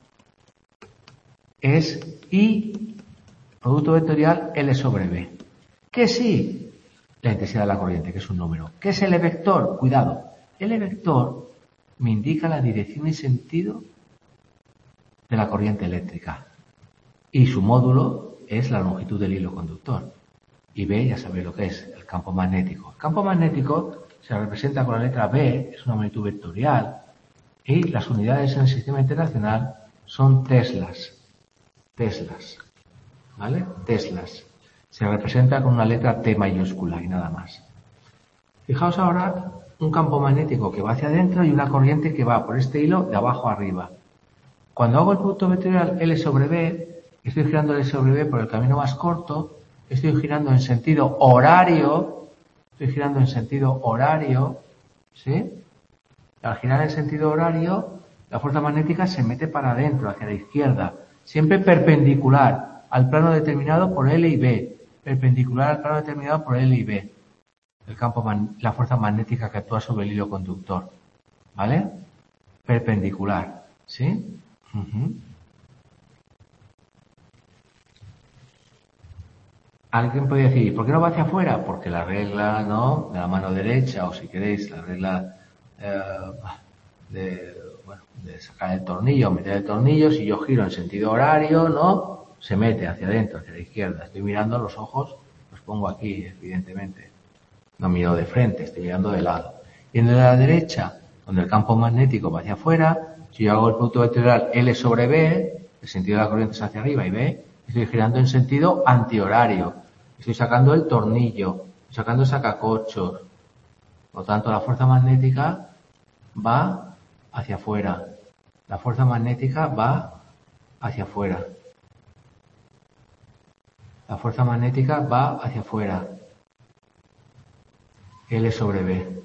es I, producto vectorial, L sobre B. ¿Qué sí? La intensidad de la corriente, que es un número. ¿Qué es L vector? Cuidado. L vector me indica la dirección y sentido de la corriente eléctrica. Y su módulo es la longitud del hilo conductor. Y B, ya sabéis lo que es, el campo magnético. El campo magnético se representa con la letra B, es una magnitud vectorial, y las unidades en el sistema internacional son teslas. Teslas. ¿Vale? Teslas. Se representa con una letra T mayúscula y nada más. Fijaos ahora un campo magnético que va hacia adentro y una corriente que va por este hilo de abajo a arriba. Cuando hago el producto vectorial L sobre B, estoy girando L sobre B por el camino más corto, estoy girando en sentido horario, estoy girando en sentido horario, ¿sí? Al girar en sentido horario, la fuerza magnética se mete para adentro, hacia la izquierda, siempre perpendicular al plano determinado por L y B, perpendicular al plano determinado por L y B, el campo, la fuerza magnética que actúa sobre el hilo conductor, ¿vale? Perpendicular, ¿sí? Uh-huh. Alguien podría decir, ¿por qué no va hacia afuera? Porque la regla, ¿no?, de la mano derecha, o si queréis, la regla eh, de, bueno, de sacar el tornillo, meter el tornillo, si yo giro en sentido horario, ¿no?, se mete hacia adentro, hacia la izquierda. Estoy mirando los ojos, los pongo aquí, evidentemente. No miro de frente, estoy mirando de lado. Y en la derecha, donde el campo magnético va hacia afuera, si yo hago el producto vectorial L sobre B, el sentido de la corriente es hacia arriba y B, estoy girando en sentido antihorario. Estoy sacando el tornillo, estoy sacando el sacacorchos. Por lo tanto, la fuerza magnética va hacia afuera. La fuerza magnética va hacia afuera. La fuerza magnética va hacia afuera. L sobre B.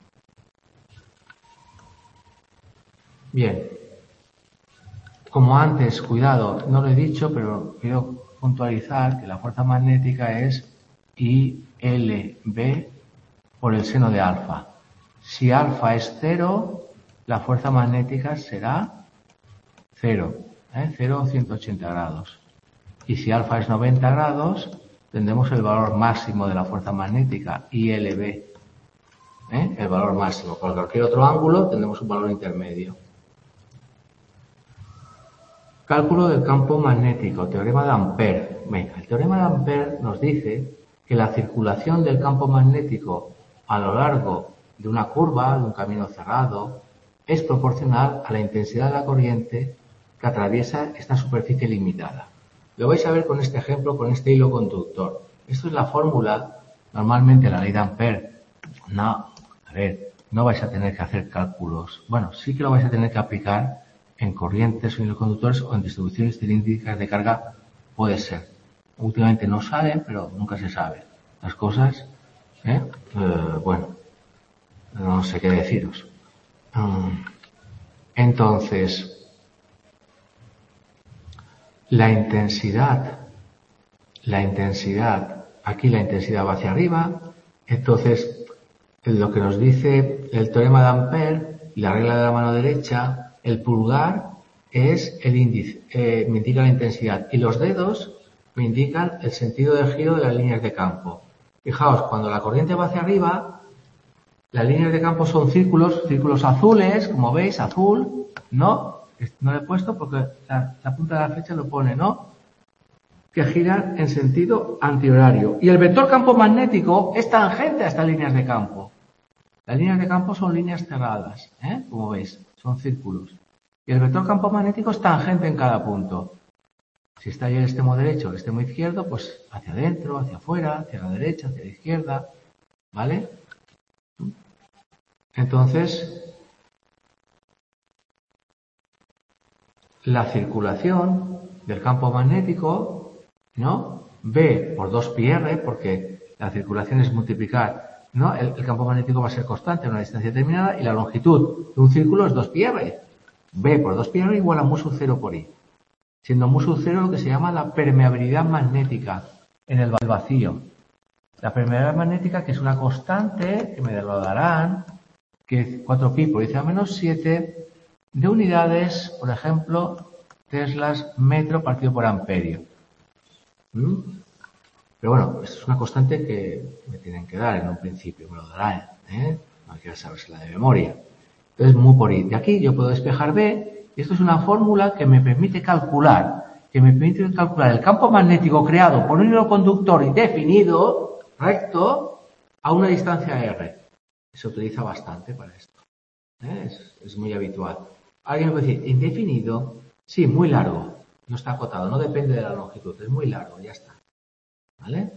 Bien. Como antes, cuidado, no lo he dicho, pero quiero puntualizar que la fuerza magnética es I L B por el seno de alfa. Si alfa es cero, la fuerza magnética será cero, ¿eh? cero o ciento ochenta grados. Y si alfa es noventa grados, tendremos el valor máximo de la fuerza magnética, I L B. ¿eh? El valor máximo. Por cualquier otro ángulo tendremos un valor intermedio. Cálculo del campo magnético, teorema de Ampère. Venga, el teorema de Ampère nos dice que la circulación del campo magnético a lo largo de una curva, de un camino cerrado, es proporcional a la intensidad de la corriente que atraviesa esta superficie limitada. Lo vais a ver con este ejemplo, con este hilo conductor. Esto es la fórmula, normalmente la ley de Ampère, No, a ver, no vais a tener que hacer cálculos. Bueno, sí que lo vais a tener que aplicar en corrientes o en conductores o en distribuciones cilíndricas de carga, puede ser. Últimamente no sale, pero nunca se sabe. Las cosas, ¿eh? Eh, bueno, no sé qué deciros. Um, entonces, la intensidad, la intensidad, aquí la intensidad va hacia arriba, entonces lo que nos dice el teorema de Ampère y la regla de la mano derecha, el pulgar es el índice, eh, me indica la intensidad, y los dedos me indican el sentido de giro de las líneas de campo. Fijaos, cuando la corriente va hacia arriba, las líneas de campo son círculos, círculos azules, como veis, azul, ¿no? No lo he puesto porque la, la punta de la flecha lo pone, ¿no? Que giran en sentido antihorario. Y el vector campo magnético es tangente a estas líneas de campo. Las líneas de campo son líneas cerradas, ¿eh? Como veis, son círculos. Y el vector campo magnético es tangente en cada punto. Si está ahí el extremo derecho o el extremo izquierdo, pues hacia adentro, hacia afuera, hacia la derecha, hacia la izquierda, ¿vale? Entonces, la circulación del campo magnético, ¿no? B por dos pi r, porque la circulación es multiplicar, ¿no? El, el campo magnético va a ser constante a una distancia determinada y la longitud de un círculo es dos pi r. B por dos pi r igual a mu sub cero por I. Siendo mu sub cero lo que se llama la permeabilidad magnética en el vacío. La permeabilidad magnética, que es una constante, que me lo darán, que es cuatro pi por diez a menos siete, de unidades, por ejemplo, teslas metro partido por amperio. ¿Mm? Pero bueno, esto es una constante que me tienen que dar en un principio, me lo darán, ¿eh? No hay que sabérsela de memoria. Entonces, mu por I. De aquí yo puedo despejar B, y esto es una fórmula que me permite calcular, que me permite calcular el campo magnético creado por un hilo conductor indefinido, recto, a una distancia R. Se utiliza bastante para esto. ¿Eh? Es, es muy habitual. Alguien puede decir, indefinido, sí, muy largo. No está acotado, no depende de la longitud, es muy largo, ya está. ¿Vale?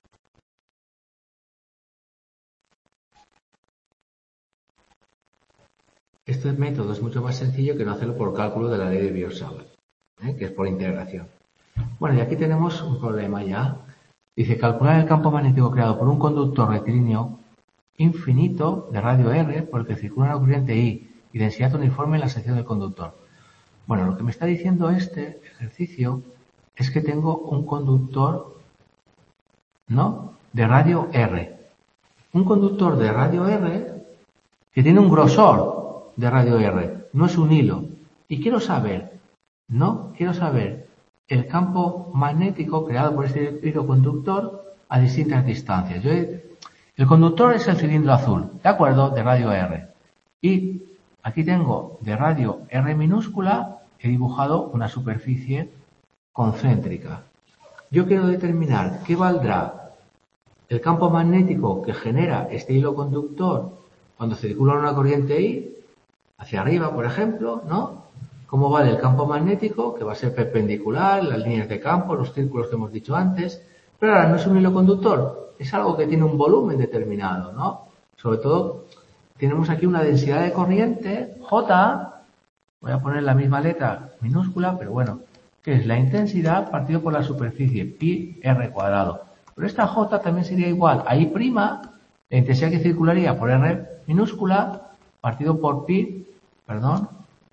Este método es mucho más sencillo que no hacerlo por cálculo de la ley de Biot-Savart, ¿eh? Que es por integración. Bueno, y aquí tenemos un problema ya. Dice, calcular el campo magnético creado por un conductor rectilíneo infinito de radio R por el que circula una corriente I y densidad uniforme en la sección del conductor. Bueno, lo que me está diciendo este ejercicio es que tengo un conductor, ¿no?, de radio R. Un conductor de radio R que tiene un grosor de radio R, no es un hilo. Y quiero saber, ¿no? Quiero saber el campo magnético creado por este hilo conductor a distintas distancias. Yo he, el conductor es el cilindro azul, ¿de acuerdo?, de radio R. Y aquí tengo de radio R minúscula, he dibujado una superficie concéntrica. Yo quiero determinar qué valdrá el campo magnético que genera este hilo conductor cuando circula una corriente I, hacia arriba, por ejemplo, ¿no? ¿Cómo vale el campo magnético? Que va a ser perpendicular, las líneas de campo, los círculos que hemos dicho antes. Pero ahora no es un hilo conductor, es algo que tiene un volumen determinado, ¿no? Sobre todo, tenemos aquí una densidad de corriente, J, voy a poner la misma letra minúscula, pero bueno, que es la intensidad partido por la superficie, pi r cuadrado. Pero esta J también sería igual a I', la intensidad que circularía por R minúscula, partido por pi, perdón,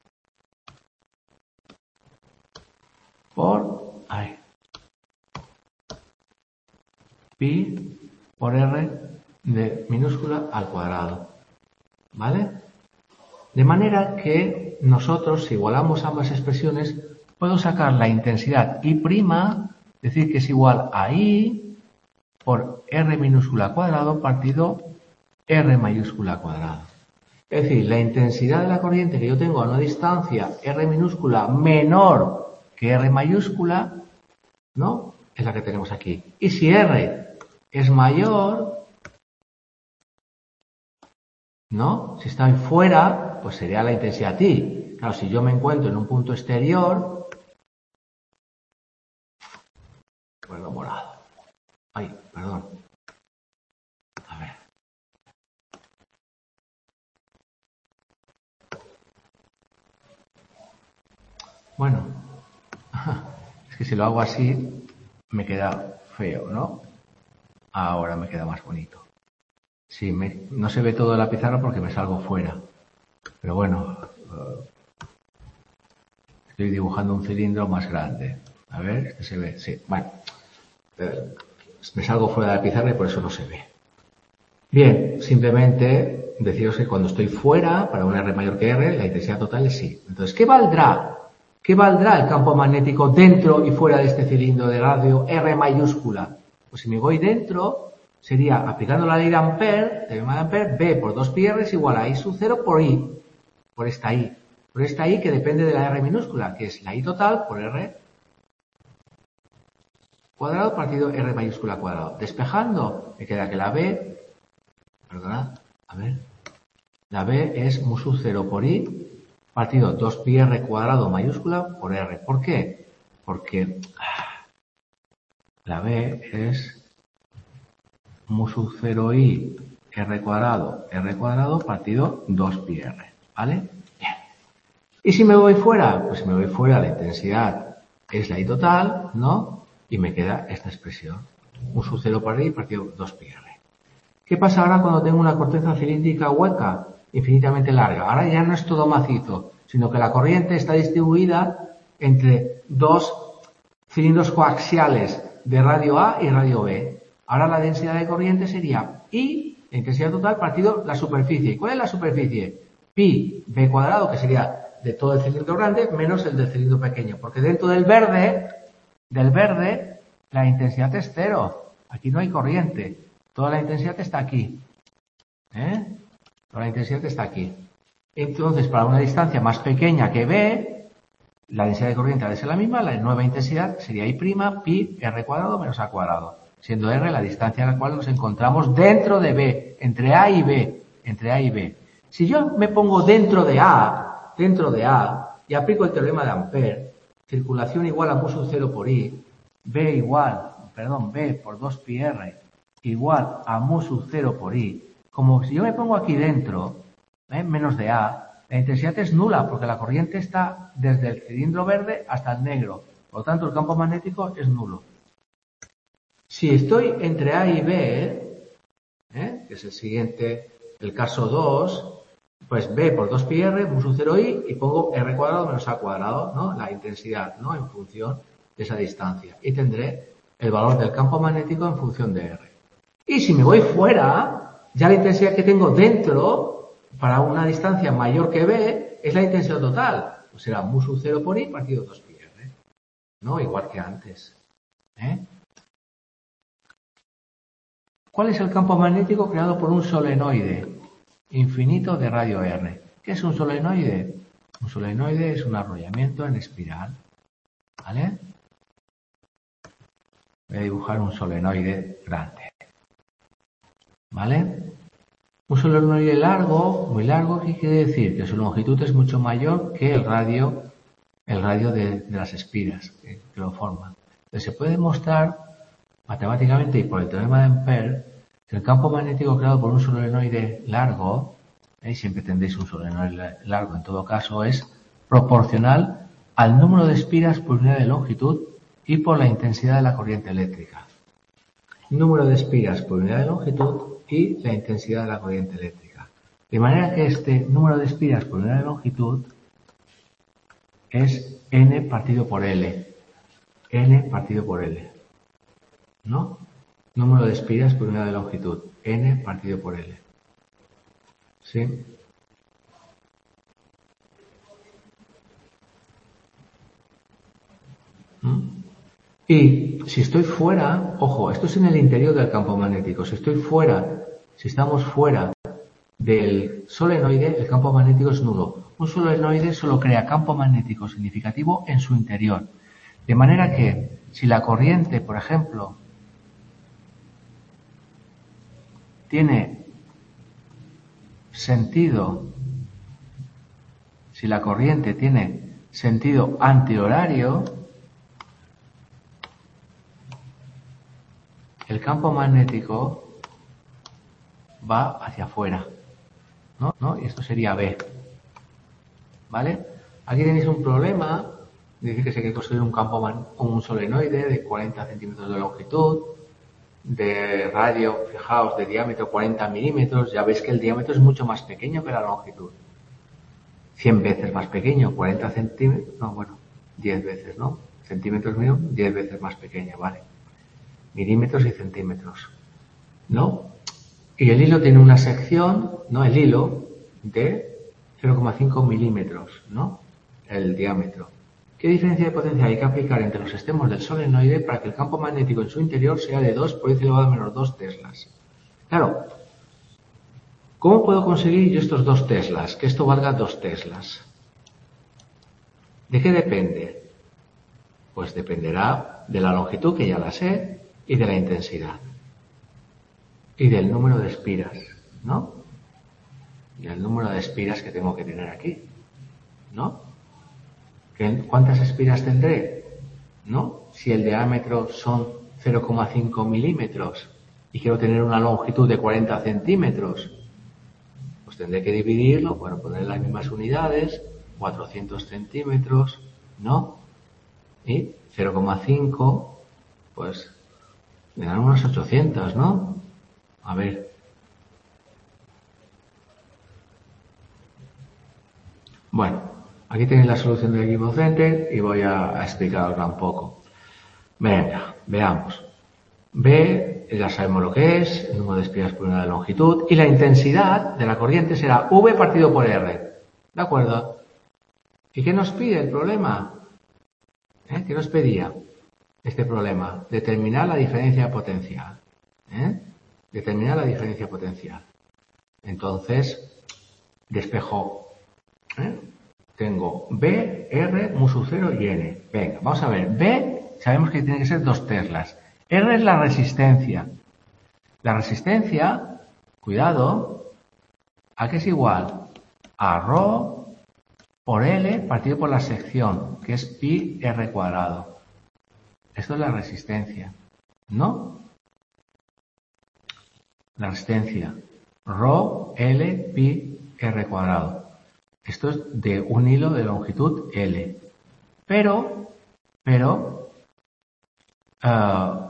por, ay, pi por R de minúscula al cuadrado. ¿Vale? De manera que nosotros, si igualamos ambas expresiones, puedo sacar la intensidad I', decir que es igual a I por R minúscula cuadrado partido R mayúscula cuadrado. Es decir, la intensidad de la corriente que yo tengo a una distancia R minúscula menor que R mayúscula, ¿no?, es la que tenemos aquí. Y si R es mayor, ¿no?, si está fuera, pues sería la intensidad I. Claro, si yo me encuentro en un punto exterior, pues lo morado. Ay, perdón. A ver. Bueno, es que si lo hago así me queda feo, ¿no? Ahora me queda más bonito. Sí, me, no se ve todo de la pizarra porque me salgo fuera. Pero bueno, uh, estoy dibujando un cilindro más grande. A ver, este se ve, sí. Bueno, eh, me salgo fuera de la pizarra y por eso no se ve. Bien, simplemente deciros que cuando estoy fuera, para un R mayor que R, la intensidad total es sí. Entonces, ¿qué valdrá? ¿Qué valdrá el campo magnético dentro y fuera de este cilindro de radio R mayúscula? Pues si me voy dentro, sería, aplicando la ley de Ampère, teorema de Ampère, B por dos pi R es igual a I sub cero por I, por esta I. Por esta I que depende de la R minúscula, que es la I total por R cuadrado partido R mayúscula cuadrado. Despejando, me queda que la B, perdona, a ver, la B es mu sub cero por I partido dos pi R cuadrado mayúscula por R. ¿Por qué? Porque la B es mu sub cero I R cuadrado R cuadrado partido dos pi R. ¿Vale? Bien. ¿Y si me voy fuera? Pues si me voy fuera, la intensidad es la I total, ¿no? Y me queda esta expresión. Mu sub cero por I partido dos pi R. ¿Qué pasa ahora cuando tengo una corteza cilíndrica hueca, infinitamente larga? Ahora ya no es todo macizo, sino que la corriente está distribuida entre dos cilindros coaxiales de radio A y radio B. Ahora la densidad de corriente sería I, la intensidad total, partido la superficie. ¿Y cuál es la superficie? Pi B cuadrado, que sería de todo el cilindro grande, menos el del cilindro pequeño. Porque dentro del verde, del verde, la intensidad es cero. Aquí no hay corriente. Toda la intensidad está aquí. ¿Eh? Toda la intensidad está aquí. Entonces, para una distancia más pequeña que B, la densidad de corriente ha de ser la misma, la nueva intensidad sería I', pi, R cuadrado menos A cuadrado, siendo R la distancia a la cual nos encontramos dentro de B, entre A y B, entre A y B. Si yo me pongo dentro de A, dentro de A, y aplico el teorema de Ampère, circulación igual a mu sub cero por I, B igual, perdón, B por dos pi R igual a mu sub cero por I, como si yo me pongo aquí dentro, ¿eh? menos de A, la intensidad es nula porque la corriente está desde el cilindro verde hasta el negro. Por lo tanto, el campo magnético es nulo. Si estoy entre A y B, ¿eh? que es el siguiente, el caso dos, pues B por dos pi R, mu sub cero I, y pongo R cuadrado menos A cuadrado, ¿no? La intensidad, ¿no? En función de esa distancia. Y tendré el valor del campo magnético en función de R. Y si me voy fuera, ya la intensidad que tengo dentro, para una distancia mayor que B, es la intensidad total. Pues será mu sub cero por I partido dos pi R. ¿No? Igual que antes. ¿Eh? ¿Cuál es el campo magnético creado por un solenoide infinito de radio R? ¿Qué es un solenoide? Un solenoide es un arrollamiento en espiral. ¿Vale? Voy a dibujar un solenoide grande. ¿Vale? Un solenoide largo, muy largo, ¿qué quiere decir? Que su longitud es mucho mayor que el radio, el radio de, de las espiras que, que lo forman. Entonces se puede demostrar matemáticamente y por el teorema de Ampère que el campo magnético creado por un solenoide largo, ¿eh? siempre tendréis un solenoide largo en todo caso, es proporcional al número de espiras por unidad de longitud y por la intensidad de la corriente eléctrica. Número de espiras por unidad de longitud y la intensidad de la corriente eléctrica. De manera que este número de espiras por unidad de longitud es N partido por L. N partido por L. ¿No? Número de espiras por unidad de longitud. N partido por L. ¿Sí? ¿Mm? Y si estoy fuera, ojo, esto es en el interior del campo magnético. Si estoy fuera, si estamos fuera del solenoide, el campo magnético es nulo. Un solenoide solo crea campo magnético significativo en su interior. De manera que, si la corriente, por ejemplo, tiene sentido, si la corriente tiene sentido antihorario, el campo magnético va hacia afuera, ¿no? ¿no? Y esto sería B. ¿Vale? Aquí tenéis un problema Dice que se quiere construir un campo, man, un solenoide de cuarenta centímetros de longitud, de radio, fijaos, de diámetro cuarenta milímetros. Ya veis que el diámetro es mucho más pequeño que la longitud. cien veces más pequeño, cuarenta centímetros, no, bueno, diez veces, ¿no? Centímetros mío, diez veces más pequeño, ¿vale? Milímetros y centímetros, ¿no? Y el hilo tiene una sección, ¿no? El hilo de cero coma cinco milímetros, ¿no? El diámetro. ¿Qué diferencia de potencia hay que aplicar entre los extremos del solenoide para que el campo magnético en su interior sea de dos por diez elevado a menos dos teslas? Claro, ¿cómo puedo conseguir yo estos dos teslas? Que esto valga dos teslas. ¿De qué depende? Pues dependerá de la longitud, que ya la sé, y de la intensidad. Y del número de espiras, ¿no? Y el número de espiras que tengo que tener aquí, ¿no? ¿Cuántas espiras tendré? ¿No? Si el diámetro son cero coma cinco milímetros y quiero tener una longitud de cuarenta centímetros, pues tendré que dividirlo, bueno, poner las mismas unidades, cuatrocientos centímetros, ¿no? Y cero coma cinco, pues me dan unas ochocientos, ¿no? A ver. Bueno, aquí tenéis la solución del equipo Center y voy a, a explicarosla un poco. Venga, veamos. B, ya sabemos lo que es, el número de espiras por unidad de longitud, y la intensidad de la corriente será V partido por R. ¿De acuerdo? ¿Y qué nos pide el problema? ¿Eh? ¿Qué nos pedía este problema? Determinar la diferencia potencial. ¿Eh? Determinar la diferencia potencial. Entonces, despejo. ¿Eh? Tengo B, R, mu sub cero y N. Venga, vamos a ver. B, sabemos que tiene que ser dos teslas. R es la resistencia. La resistencia, cuidado, ¿a qué es igual? A ρ por L partido por la sección, que es pi R cuadrado. Esto es la resistencia, ¿no? La resistencia, ρ, L, pi R cuadrado. Esto es de un hilo de longitud L. Pero, pero, uh,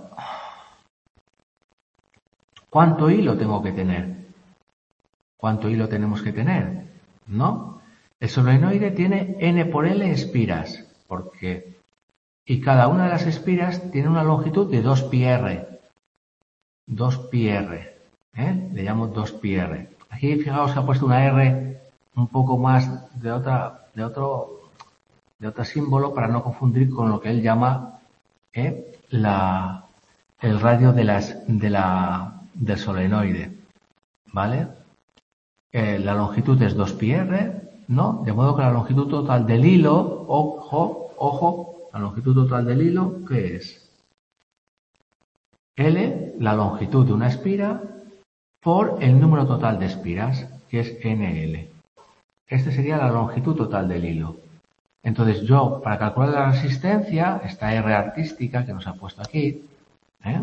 ¿cuánto hilo tengo que tener? ¿Cuánto hilo tenemos que tener? ¿No? El solenoide tiene N por L espiras, porque, y cada una de las espiras tiene una longitud de dos pi R. dos pi R. ¿Eh? Le llamo dos pi R. Aquí fijaos que ha puesto una R un poco más de otra, de otro, de otro símbolo para no confundir con lo que él llama ¿eh? la, el radio de las, de la, del solenoide, ¿vale? Eh, la longitud es dos pi R, ¿no? De modo que la longitud total del hilo, ojo, ojo, la longitud total del hilo, ¿qué es? L, la longitud de una espira, por el número total de espiras, que es N L. Esta sería la longitud total del hilo. Entonces yo, para calcular la resistencia, esta R artística que nos ha puesto aquí, ¿eh?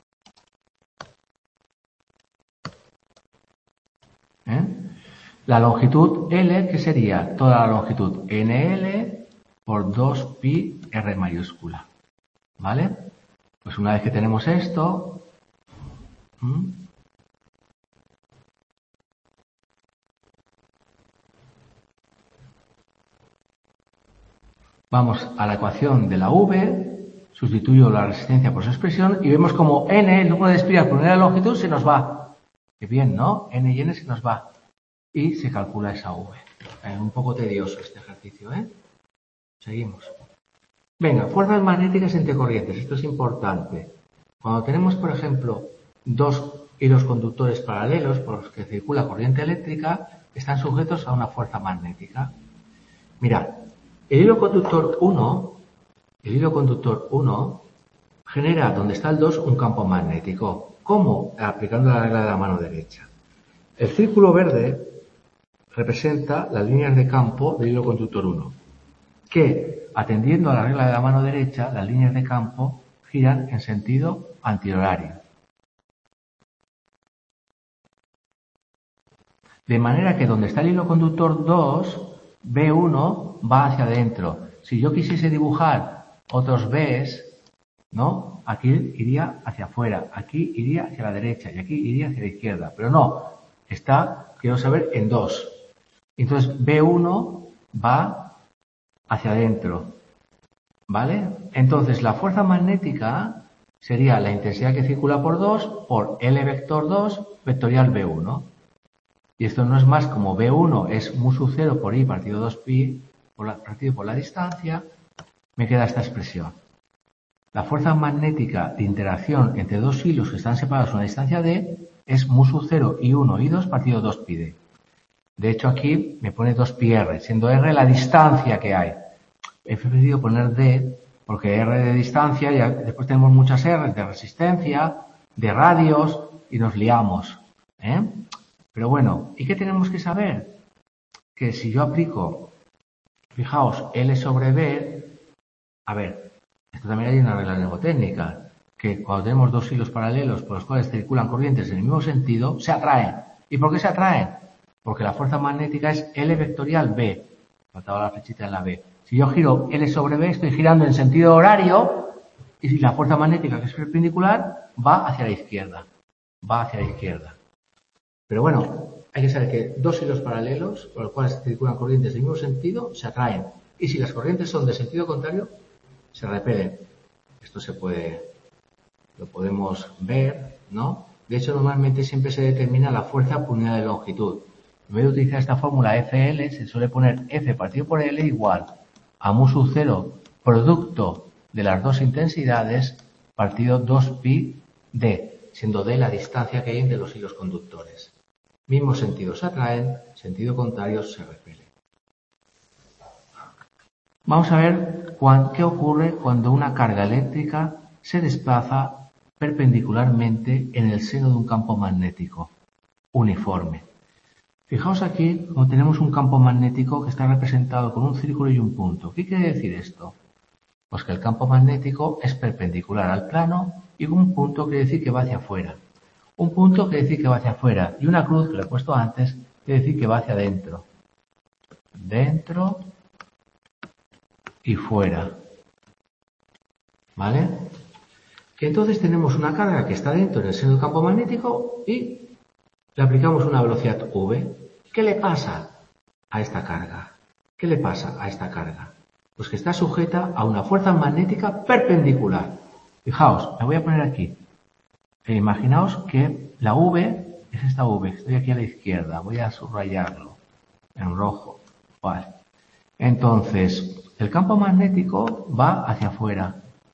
¿Eh? La longitud L, que sería toda la longitud N L por dos pi R mayúscula. ¿Vale? Pues una vez que tenemos esto, ¿m? Vamos a la ecuación de la V, sustituyo la resistencia por su expresión y vemos como N, el número de espiras por unidad de longitud, se nos va. Qué bien, ¿no? N y N se nos va. Y se calcula esa V. Es un poco tedioso este ejercicio, ¿eh? Seguimos. Venga, fuerzas magnéticas entre corrientes. Esto es importante. Cuando tenemos, por ejemplo, dos hilos conductores paralelos por los que circula corriente eléctrica, están sujetos a una fuerza magnética. Mirad, el hilo conductor uno, el hilo conductor uno genera, donde está el dos, un campo magnético. ¿Cómo? Aplicando la regla de la mano derecha. El círculo verde representa las líneas de campo del hilo conductor uno, que, atendiendo a la regla de la mano derecha, las líneas de campo giran en sentido antihorario. De manera que donde está el hilo conductor dos, B uno va hacia adentro. si yo quisiese dibujar otros Bs, ¿no? Aquí iría hacia afuera, aquí iría hacia la derecha y aquí iría hacia la izquierda. Pero no, está, quiero saber, en dos. Entonces B uno va hacia adentro, ¿vale? Entonces la fuerza magnética sería la intensidad que circula por dos por L vector dos vectorial B uno. Y esto no es más como B uno es mu sub cero por I partido dos pi por la, partido por la distancia, me queda esta expresión. La fuerza magnética de interacción entre dos hilos que están separados a una distancia d es mu sub cero I uno I dos partido dos pi d. De hecho aquí me pone dos pi r, siendo r la distancia que hay. He preferido poner d porque r de distancia, ya después tenemos muchas r de resistencia, de radios y nos liamos, ¿eh? Pero bueno, ¿y qué tenemos que saber? Que si yo aplico, fijaos, L sobre B, a ver, esto también hay una regla mnemotécnica, que cuando tenemos dos hilos paralelos por los cuales circulan corrientes en el mismo sentido, se atraen. ¿Y por qué se atraen? Porque la fuerza magnética es L vectorial B. Faltaba la flechita en la B. Si yo giro L sobre B, estoy girando en sentido horario y la fuerza magnética, que es perpendicular, va hacia la izquierda. Va hacia la izquierda. Pero bueno, hay que saber que dos hilos paralelos por los cuales circulan corrientes del mismo sentido se atraen. Y si las corrientes son de sentido contrario, se repelen. Esto se puede, lo podemos ver, ¿no? De hecho, normalmente siempre se determina la fuerza por unidad de longitud. En vez de utilizar esta fórmula F L, se suele poner F partido por L igual a mu sub cero producto de las dos intensidades partido dos pi d, siendo d la distancia que hay entre los hilos conductores. Mismos sentidos se atraen, sentido contrario se repelen. Vamos a ver cuán, qué ocurre cuando una carga eléctrica se desplaza perpendicularmente en el seno de un campo magnético uniforme. Fijaos aquí como tenemos un campo magnético que está representado con un círculo y un punto. ¿Qué quiere decir esto? Pues que el campo magnético es perpendicular al plano y un punto quiere decir que va hacia afuera. Un punto quiere decir que va hacia afuera y una cruz, que lo he puesto antes, quiere decir que va hacia adentro. Dentro y fuera. ¿Vale? Que entonces tenemos una carga que está dentro en el seno del campo magnético y le aplicamos una velocidad v. ¿Qué le pasa a esta carga? ¿Qué le pasa a esta carga? Pues que está sujeta a una fuerza magnética perpendicular. Fijaos, me voy a poner aquí. E imaginaos que la v es esta v, estoy aquí a la izquierda, voy a subrayarlo en rojo. Vale. Entonces, el campo magnético va hacia afuera.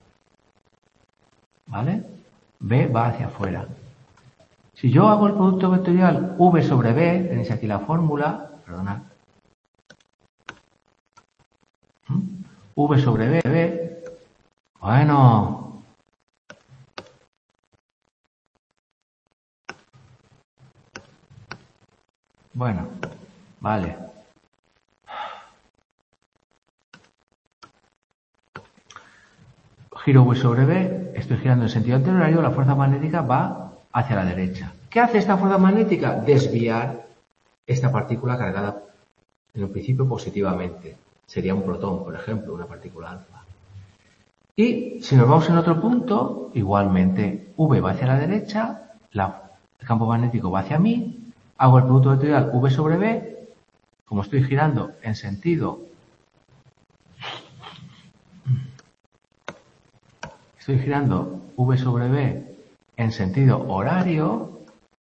¿Vale? B va hacia afuera. Si yo hago el producto vectorial V sobre B, tenéis aquí la fórmula, perdonad, V sobre B, B, bueno, bueno, vale. Giro V sobre B, estoy girando en sentido antihorario, la fuerza magnética va hacia la derecha. ¿Qué hace esta fuerza magnética? Desviar esta partícula cargada en un principio positivamente. Sería un protón, por ejemplo, una partícula alfa. Y si nos vamos en otro punto, igualmente V va hacia la derecha, la, el campo magnético va hacia mí, hago el producto vectorial V sobre B, como estoy girando en sentido, estoy girando V sobre B en sentido horario,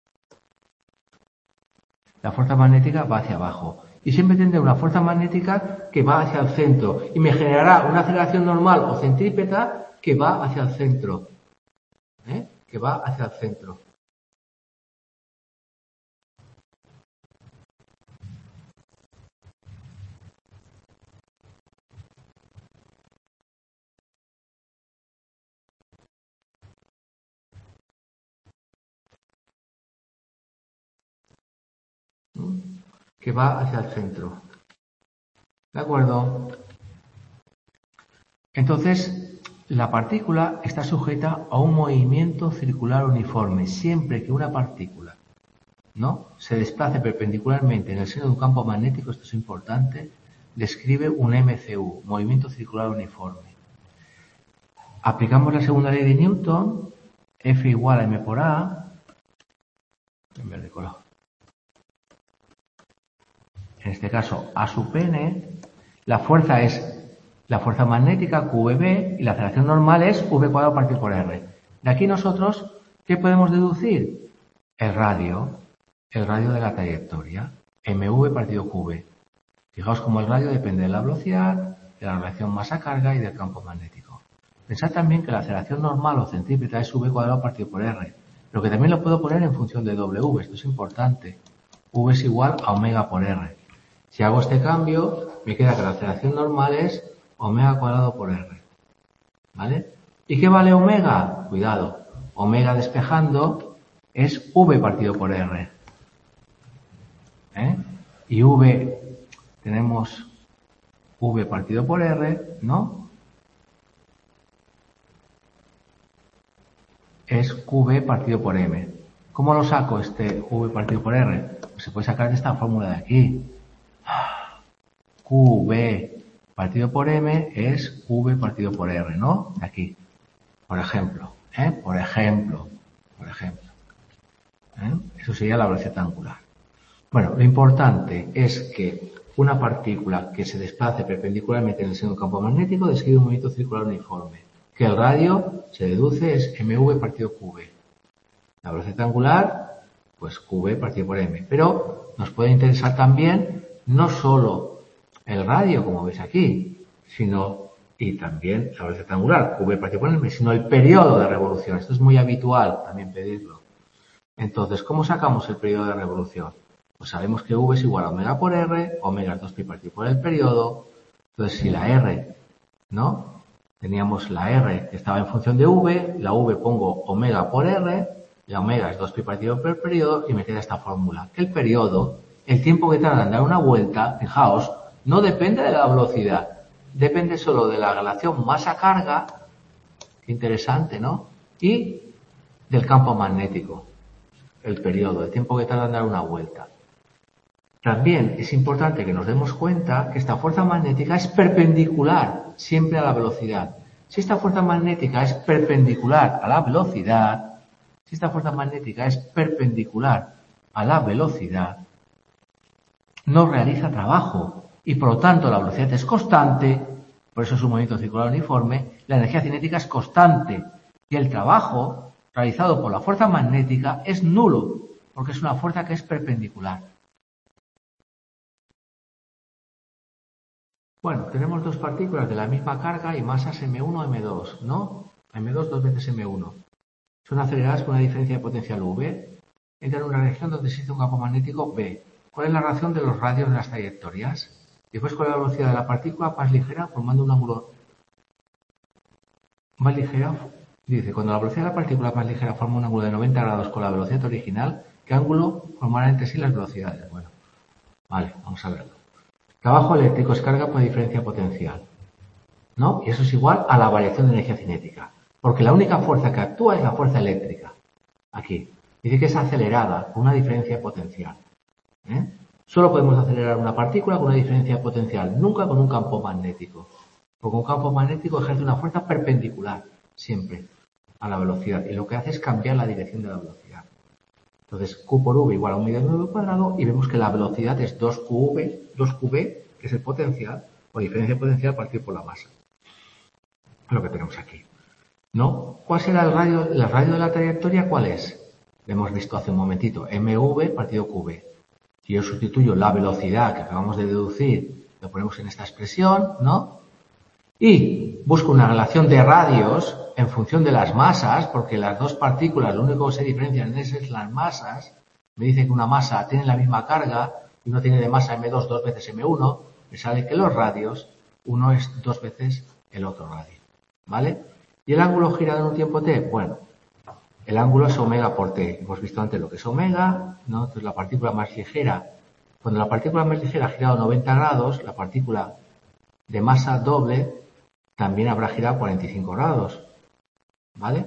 la fuerza magnética va hacia abajo. Y siempre tendré una fuerza magnética que va hacia el centro. Y me generará una aceleración normal o centrípeta que va hacia el centro. ¿Eh? Que va hacia el centro. Que va hacia el centro. ¿De acuerdo? Entonces, la partícula está sujeta a un movimiento circular uniforme. Siempre que una partícula, ¿no?, se desplace perpendicularmente en el seno de un campo magnético, esto es importante, describe un M C U, movimiento circular uniforme. Aplicamos la segunda ley de Newton, F igual a M por A, en verde color. En este caso, A sub n, la fuerza es la fuerza magnética Q V B y la aceleración normal es V cuadrado partido por R. De aquí nosotros, ¿qué podemos deducir? El radio, el radio de la trayectoria, M V partido Q V. Fijaos cómo el radio depende de la velocidad, de la relación masa-carga y del campo magnético. Pensad también que la aceleración normal o centrípeta es V cuadrado partido por R, pero que también lo puedo poner en función de W, esto es importante. V es igual a omega por R. Si hago este cambio, me queda que la aceleración normal es omega cuadrado por R. ¿Vale? ¿Y qué vale omega? Cuidado, omega despejando es V partido por R. ¿Eh? Y V, tenemos V partido por R, ¿no? Es Q V partido por M. ¿Cómo lo saco este V partido por R? Pues se puede sacar de esta fórmula de aquí. Q V partido por M es V partido por R, ¿no? De aquí. Por ejemplo, ¿eh? Por ejemplo, por ejemplo. ¿Eh? Eso sería la velocidad angular. Bueno, lo importante es que una partícula que se desplace perpendicularmente en el seno del campo magnético describe un movimiento circular uniforme. Que el radio, se deduce, es M V partido Q V. La velocidad angular, pues Q V partido por M. Pero nos puede interesar también no solo el radio, como veis aquí, sino, y también la velocidad angular, Q V partido por M, sino el periodo de revolución. Esto es muy habitual también pedirlo. Entonces, ¿cómo sacamos el periodo de revolución? Pues sabemos que V es igual a omega por R, omega es dos pi partido por el periodo. Entonces, si la R, ¿no? Teníamos la R que estaba en función de V, la V pongo omega por R, la omega es dos pi partido por el periodo y me queda esta fórmula. Que el periodo, el tiempo que tarda en dar una vuelta, fijaos, no depende de la velocidad, depende solo de la relación masa-carga, qué interesante, ¿no? Y del campo magnético, el periodo, el tiempo que tarda en dar una vuelta. También es importante que nos demos cuenta que esta fuerza magnética es perpendicular siempre a la velocidad. Si esta fuerza magnética es perpendicular a la velocidad, si esta fuerza magnética es perpendicular a la velocidad, no realiza trabajo y por lo tanto la velocidad es constante, por eso es un movimiento circular uniforme, la energía cinética es constante y el trabajo realizado por la fuerza magnética es nulo, porque es una fuerza que es perpendicular. Bueno, tenemos dos partículas de la misma carga y masas eme uno, eme dos, ¿no? eme dos dos veces eme uno. Son aceleradas con una diferencia de potencial V. Entran en una región donde existe un campo magnético B. ¿Cuál es la relación de los radios de las trayectorias? Después, ¿cuál es la velocidad de la partícula más ligera formando un ángulo más ligera? Dice, cuando la velocidad de la partícula más ligera forma un ángulo de noventa grados con la velocidad original, ¿qué ángulo formará entre sí las velocidades? Bueno, vale, vamos a verlo. Trabajo eléctrico es carga por diferencia potencial, ¿no? Y eso es igual a la variación de energía cinética, porque la única fuerza que actúa es la fuerza eléctrica. Aquí. Dice que es acelerada con una diferencia potencial. ¿Eh? Solo podemos acelerar una partícula con una diferencia potencial, nunca con un campo magnético. Porque un campo magnético ejerce una fuerza perpendicular, siempre, a la velocidad. Y lo que hace es cambiar la dirección de la velocidad. Entonces, Q por V igual a un medio de nueve cuadrado y vemos que la velocidad es dos Q V, dos Q V, que es el potencial, o diferencia potencial partido por la masa. Lo que tenemos aquí. ¿No? ¿Cuál será el radio, el radio de la trayectoria? ¿Cuál es? Lo hemos visto hace un momentito. eme ve partido Q V. Si yo sustituyo la velocidad que acabamos de deducir, lo ponemos en esta expresión, ¿no? Y busco una relación de radios en función de las masas, porque las dos partículas lo único que se diferencian es las masas. Me dice que una masa tiene la misma carga y uno tiene de masa eme dos dos veces eme uno. Me sale que los radios, uno es dos veces el otro radio. ¿Vale? ¿Y el ángulo girado en un tiempo t? Bueno, el ángulo es omega por t. Hemos visto antes lo que es omega, ¿no? Entonces la partícula más ligera, cuando la partícula más ligera ha girado noventa grados, la partícula de masa doble también habrá girado cuarenta y cinco grados. ¿Vale?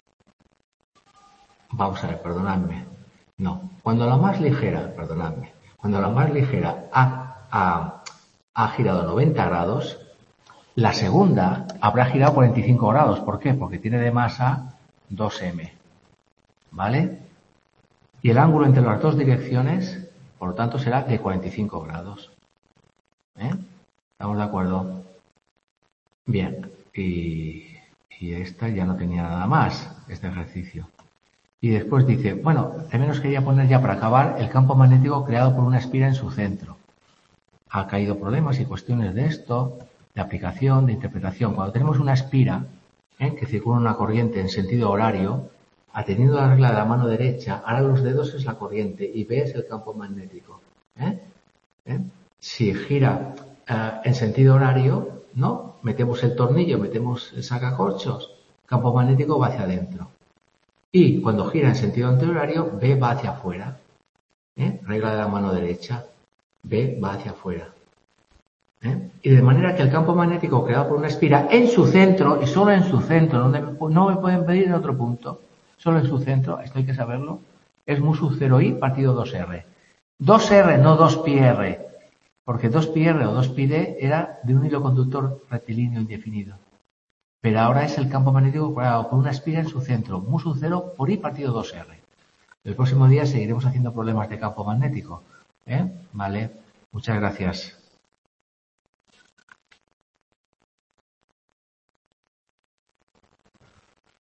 Vamos a ver, perdonadme. No, cuando la más ligera, perdonadme. cuando la más ligera ha, ha, ha girado noventa grados, la segunda habrá girado cuarenta y cinco grados. ¿Por qué? Porque tiene de masa dos eme. ¿Vale? Y el ángulo entre las dos direcciones, por lo tanto, será de cuarenta y cinco grados. ¿Eh? ¿Estamos de acuerdo? Bien. Y, y esta ya no tenía nada más, este ejercicio. Y después dice, bueno, también os quería poner ya para acabar el campo magnético creado por una espira en su centro. Ha caído problemas y cuestiones de esto, de aplicación, de interpretación. Cuando tenemos una espira ¿eh? que circula una corriente en sentido horario, atendiendo la regla de la mano derecha, ahora los dedos es la corriente y B es el campo magnético. ¿eh? ¿Eh? Si gira eh, en sentido horario, ¿no? Metemos el tornillo, metemos el sacacorchos, campo magnético va hacia adentro. Y cuando gira en sentido antihorario, B va hacia afuera. ¿eh? Regla de la mano derecha, B va hacia afuera. ¿eh? Y de manera que el campo magnético creado por una espira en su centro, y solo en su centro, no, me, no me pueden pedir en otro punto, solo en su centro, esto hay que saberlo, es mu sub cero i partido dos erre. dos erre, no dos pi erre, porque dos pi erre o dos pi de era de un hilo conductor rectilíneo indefinido. Pero ahora es el campo magnético creado por una espira en su centro, mu sub cero por i partido dos erre. El próximo día seguiremos haciendo problemas de campo magnético. ¿eh? Vale, muchas gracias.